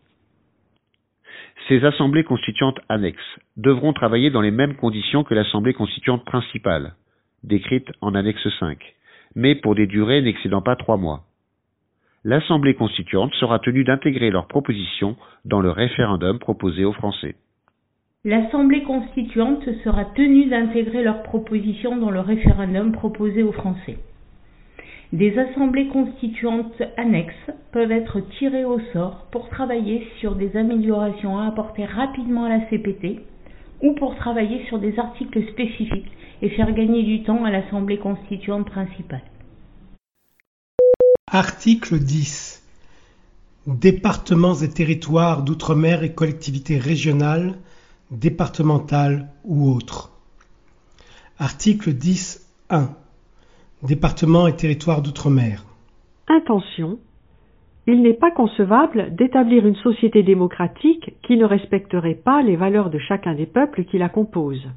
Ces assemblées constituantes annexes devront travailler dans les mêmes conditions que l'Assemblée constituante principale, décrite en annexe cinq, mais pour des durées n'excédant pas trois mois. L'Assemblée constituante sera tenue d'intégrer leurs propositions dans le référendum proposé aux Français. L'Assemblée constituante sera tenue d'intégrer leurs propositions dans le référendum proposé aux Français. Des assemblées constituantes annexes peuvent être tirées au sort pour travailler sur des améliorations à apporter rapidement à la C P T ou pour travailler sur des articles spécifiques et faire gagner du temps à l'Assemblée constituante principale. Article dix. Départements et territoires d'outre-mer et collectivités régionales, départementales ou autres. Article dix point un. Départements et territoires d'outre-mer. Intention. Il n'est pas concevable d'établir une société démocratique qui ne respecterait pas les valeurs de chacun des peuples qui la composent.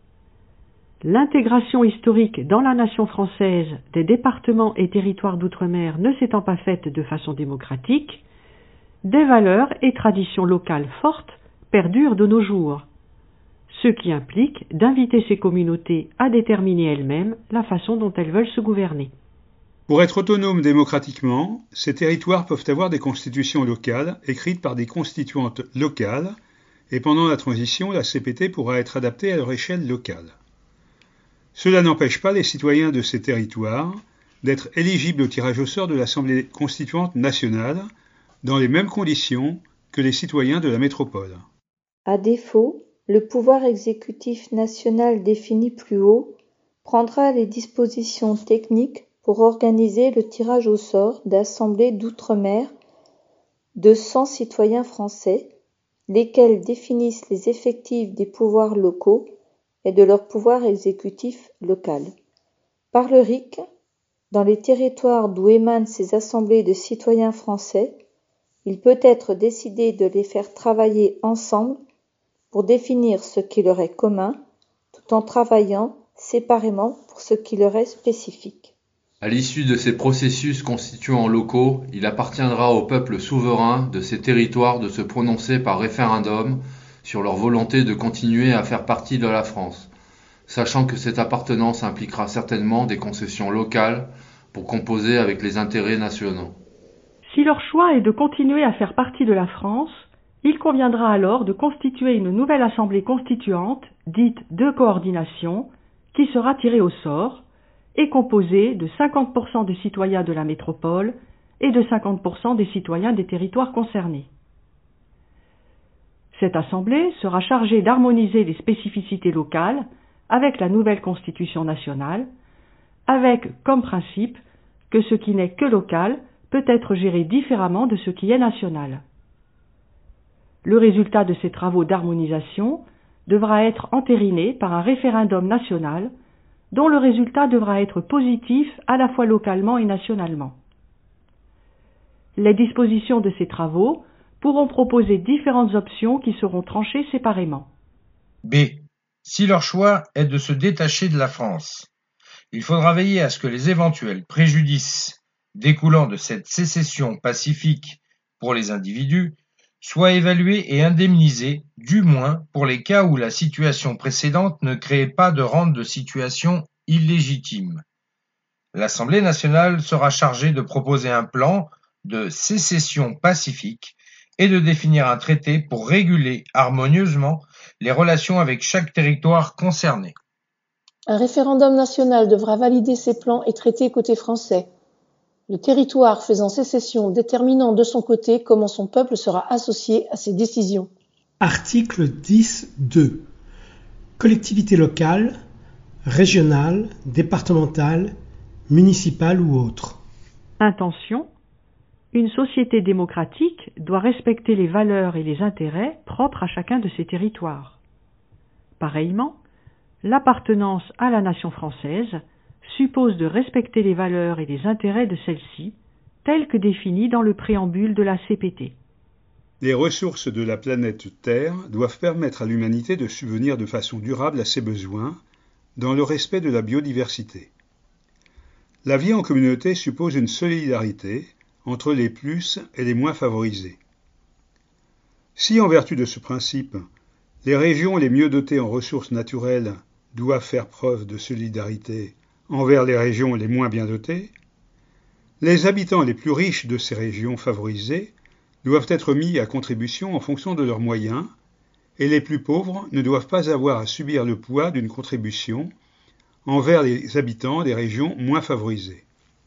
L'intégration historique dans la nation française des départements et territoires d'outre-mer ne s'étant pas faite de façon démocratique, des valeurs et traditions locales fortes perdurent de nos jours, ce qui implique d'inviter ces communautés à déterminer elles-mêmes la façon dont elles veulent se gouverner. Pour être autonomes démocratiquement, ces territoires peuvent avoir des constitutions locales écrites par des constituantes locales, et pendant la transition, la C P T pourra être adaptée à leur échelle locale. Cela n'empêche pas les citoyens de ces territoires d'être éligibles au tirage au sort de l'Assemblée constituante nationale dans les mêmes conditions que les citoyens de la métropole. À défaut, le pouvoir exécutif national défini plus haut prendra les dispositions techniques pour organiser le tirage au sort d'assemblées d'outre-mer de cent citoyens français, lesquels définissent les effectifs des pouvoirs locaux et de leur pouvoir exécutif local. Par le R I C, dans les territoires d'où émanent ces assemblées de citoyens français, il peut être décidé de les faire travailler ensemble pour définir ce qui leur est commun, tout en travaillant séparément pour ce qui leur est spécifique. À l'issue de ces processus constituants locaux, il appartiendra au peuple souverain de ces territoires de se prononcer par référendum sur leur volonté de continuer à faire partie de la France, sachant que cette appartenance impliquera certainement des concessions locales pour composer avec les intérêts nationaux. Si leur choix est de continuer à faire partie de la France, il conviendra alors de constituer une nouvelle assemblée constituante, dite de coordination, qui sera tirée au sort et composée de cinquante pour cent des citoyens de la métropole et de cinquante pour cent des citoyens des territoires concernés. Cette assemblée sera chargée d'harmoniser les spécificités locales avec la nouvelle Constitution nationale, avec comme principe que ce qui n'est que local peut être géré différemment de ce qui est national. Le résultat de ces travaux d'harmonisation devra être entériné par un référendum national dont le résultat devra être positif à la fois localement et nationalement. Les dispositions de ces travaux pourront proposer différentes options qui seront tranchées séparément. B. Si leur choix est de se détacher de la France, il faudra veiller à ce que les éventuels préjudices découlant de cette sécession pacifique pour les individus soient évalués et indemnisés, du moins pour les cas où la situation précédente ne créait pas de rente de situation illégitime. L'Assemblée nationale sera chargée de proposer un plan de sécession pacifique et de définir un traité pour réguler harmonieusement les relations avec chaque territoire concerné. Un référendum national devra valider ces plans et traités côté français. Le territoire faisant sécession déterminant de son côté comment son peuple sera associé à ces décisions. Article dix point deux. Collectivités locales, régionales, départementales, municipales ou autres. Intention. Une société démocratique doit respecter les valeurs et les intérêts propres à chacun de ses territoires. Pareillement, l'appartenance à la nation française suppose de respecter les valeurs et les intérêts de celle-ci, tels que définis dans le préambule de la C P T. Les ressources de la planète Terre doivent permettre à l'humanité de subvenir de façon durable à ses besoins, dans le respect de la biodiversité. La vie en communauté suppose une solidarité entre les plus et les moins favorisés. Si, en vertu de ce principe, les régions les mieux dotées en ressources naturelles doivent faire preuve de solidarité envers les régions les moins bien dotées, les habitants les plus riches de ces régions favorisées doivent être mis à contribution en fonction de leurs moyens, et les plus pauvres ne doivent pas avoir à subir le poids d'une contribution envers les habitants des régions moins favorisées.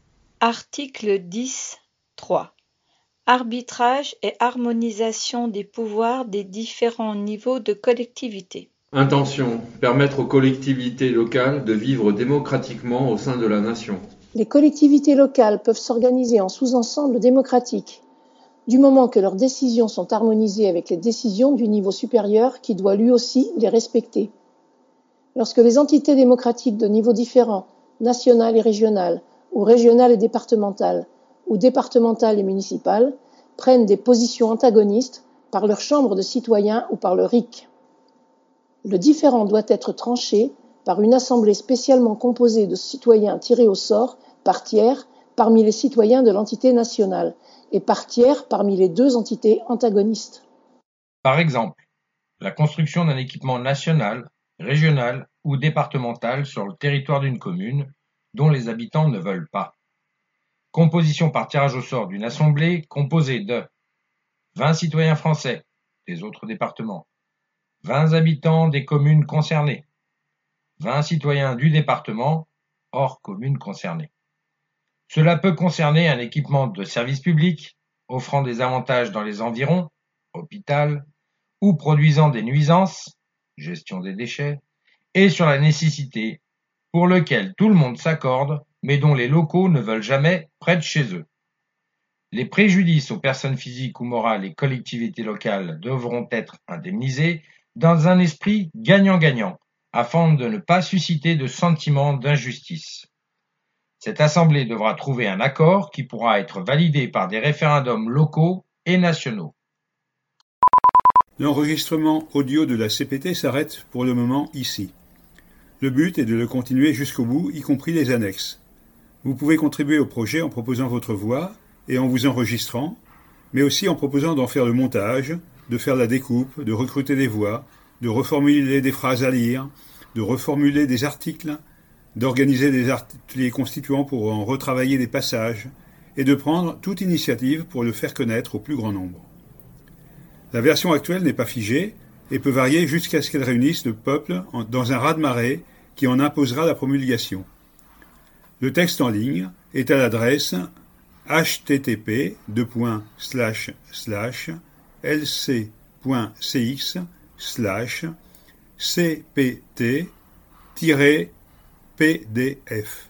Article dix point trois. Arbitrage et harmonisation des pouvoirs des différents niveaux de collectivité. Intention, permettre aux collectivités locales de vivre démocratiquement au sein de la nation. Les collectivités locales peuvent s'organiser en sous-ensembles démocratiques, du moment que leurs décisions sont harmonisées avec les décisions du niveau supérieur qui doit lui aussi les respecter. Lorsque les entités démocratiques de niveaux différents, nationales et régionales, ou régionales et départementales, ou départementales et municipales, prennent des positions antagonistes par leur chambre de citoyens ou par le R I C. Le différend doit être tranché par une assemblée spécialement composée de citoyens tirés au sort par tiers parmi les citoyens de l'entité nationale et par tiers parmi les deux entités antagonistes. Par exemple, la construction d'un équipement national, régional ou départemental sur le territoire d'une commune dont les habitants ne veulent pas. Composition par tirage au sort d'une assemblée composée de vingt citoyens français des autres départements, vingt habitants des communes concernées, vingt citoyens du département hors communes concernées. Cela peut concerner un équipement de service public offrant des avantages dans les environs, hôpital, ou produisant des nuisances, gestion des déchets, et sur la nécessité pour lequel tout le monde s'accorde, mais dont les locaux ne veulent jamais près de chez eux. Les préjudices aux personnes physiques ou morales et collectivités locales devront être indemnisés dans un esprit gagnant-gagnant, afin de ne pas susciter de sentiment d'injustice. Cette assemblée devra trouver un accord qui pourra être validé par des référendums locaux et nationaux. L'enregistrement audio de la C P T s'arrête pour le moment ici. Le but est de le continuer jusqu'au bout, y compris les annexes. Vous pouvez contribuer au projet en proposant votre voix et en vous enregistrant, mais aussi en proposant d'en faire le montage, de faire la découpe, de recruter des voix, de reformuler des phrases à lire, de reformuler des articles, d'organiser des ateliers constituants pour en retravailler des passages, et de prendre toute initiative pour le faire connaître au plus grand nombre. La version actuelle n'est pas figée et peut varier jusqu'à ce qu'elle réunisse le peuple dans un raz-de-marée qui en imposera la promulgation. Le texte en ligne est à l'adresse h t t p deux points slash slash l c point c x slash c p t tiret p d f.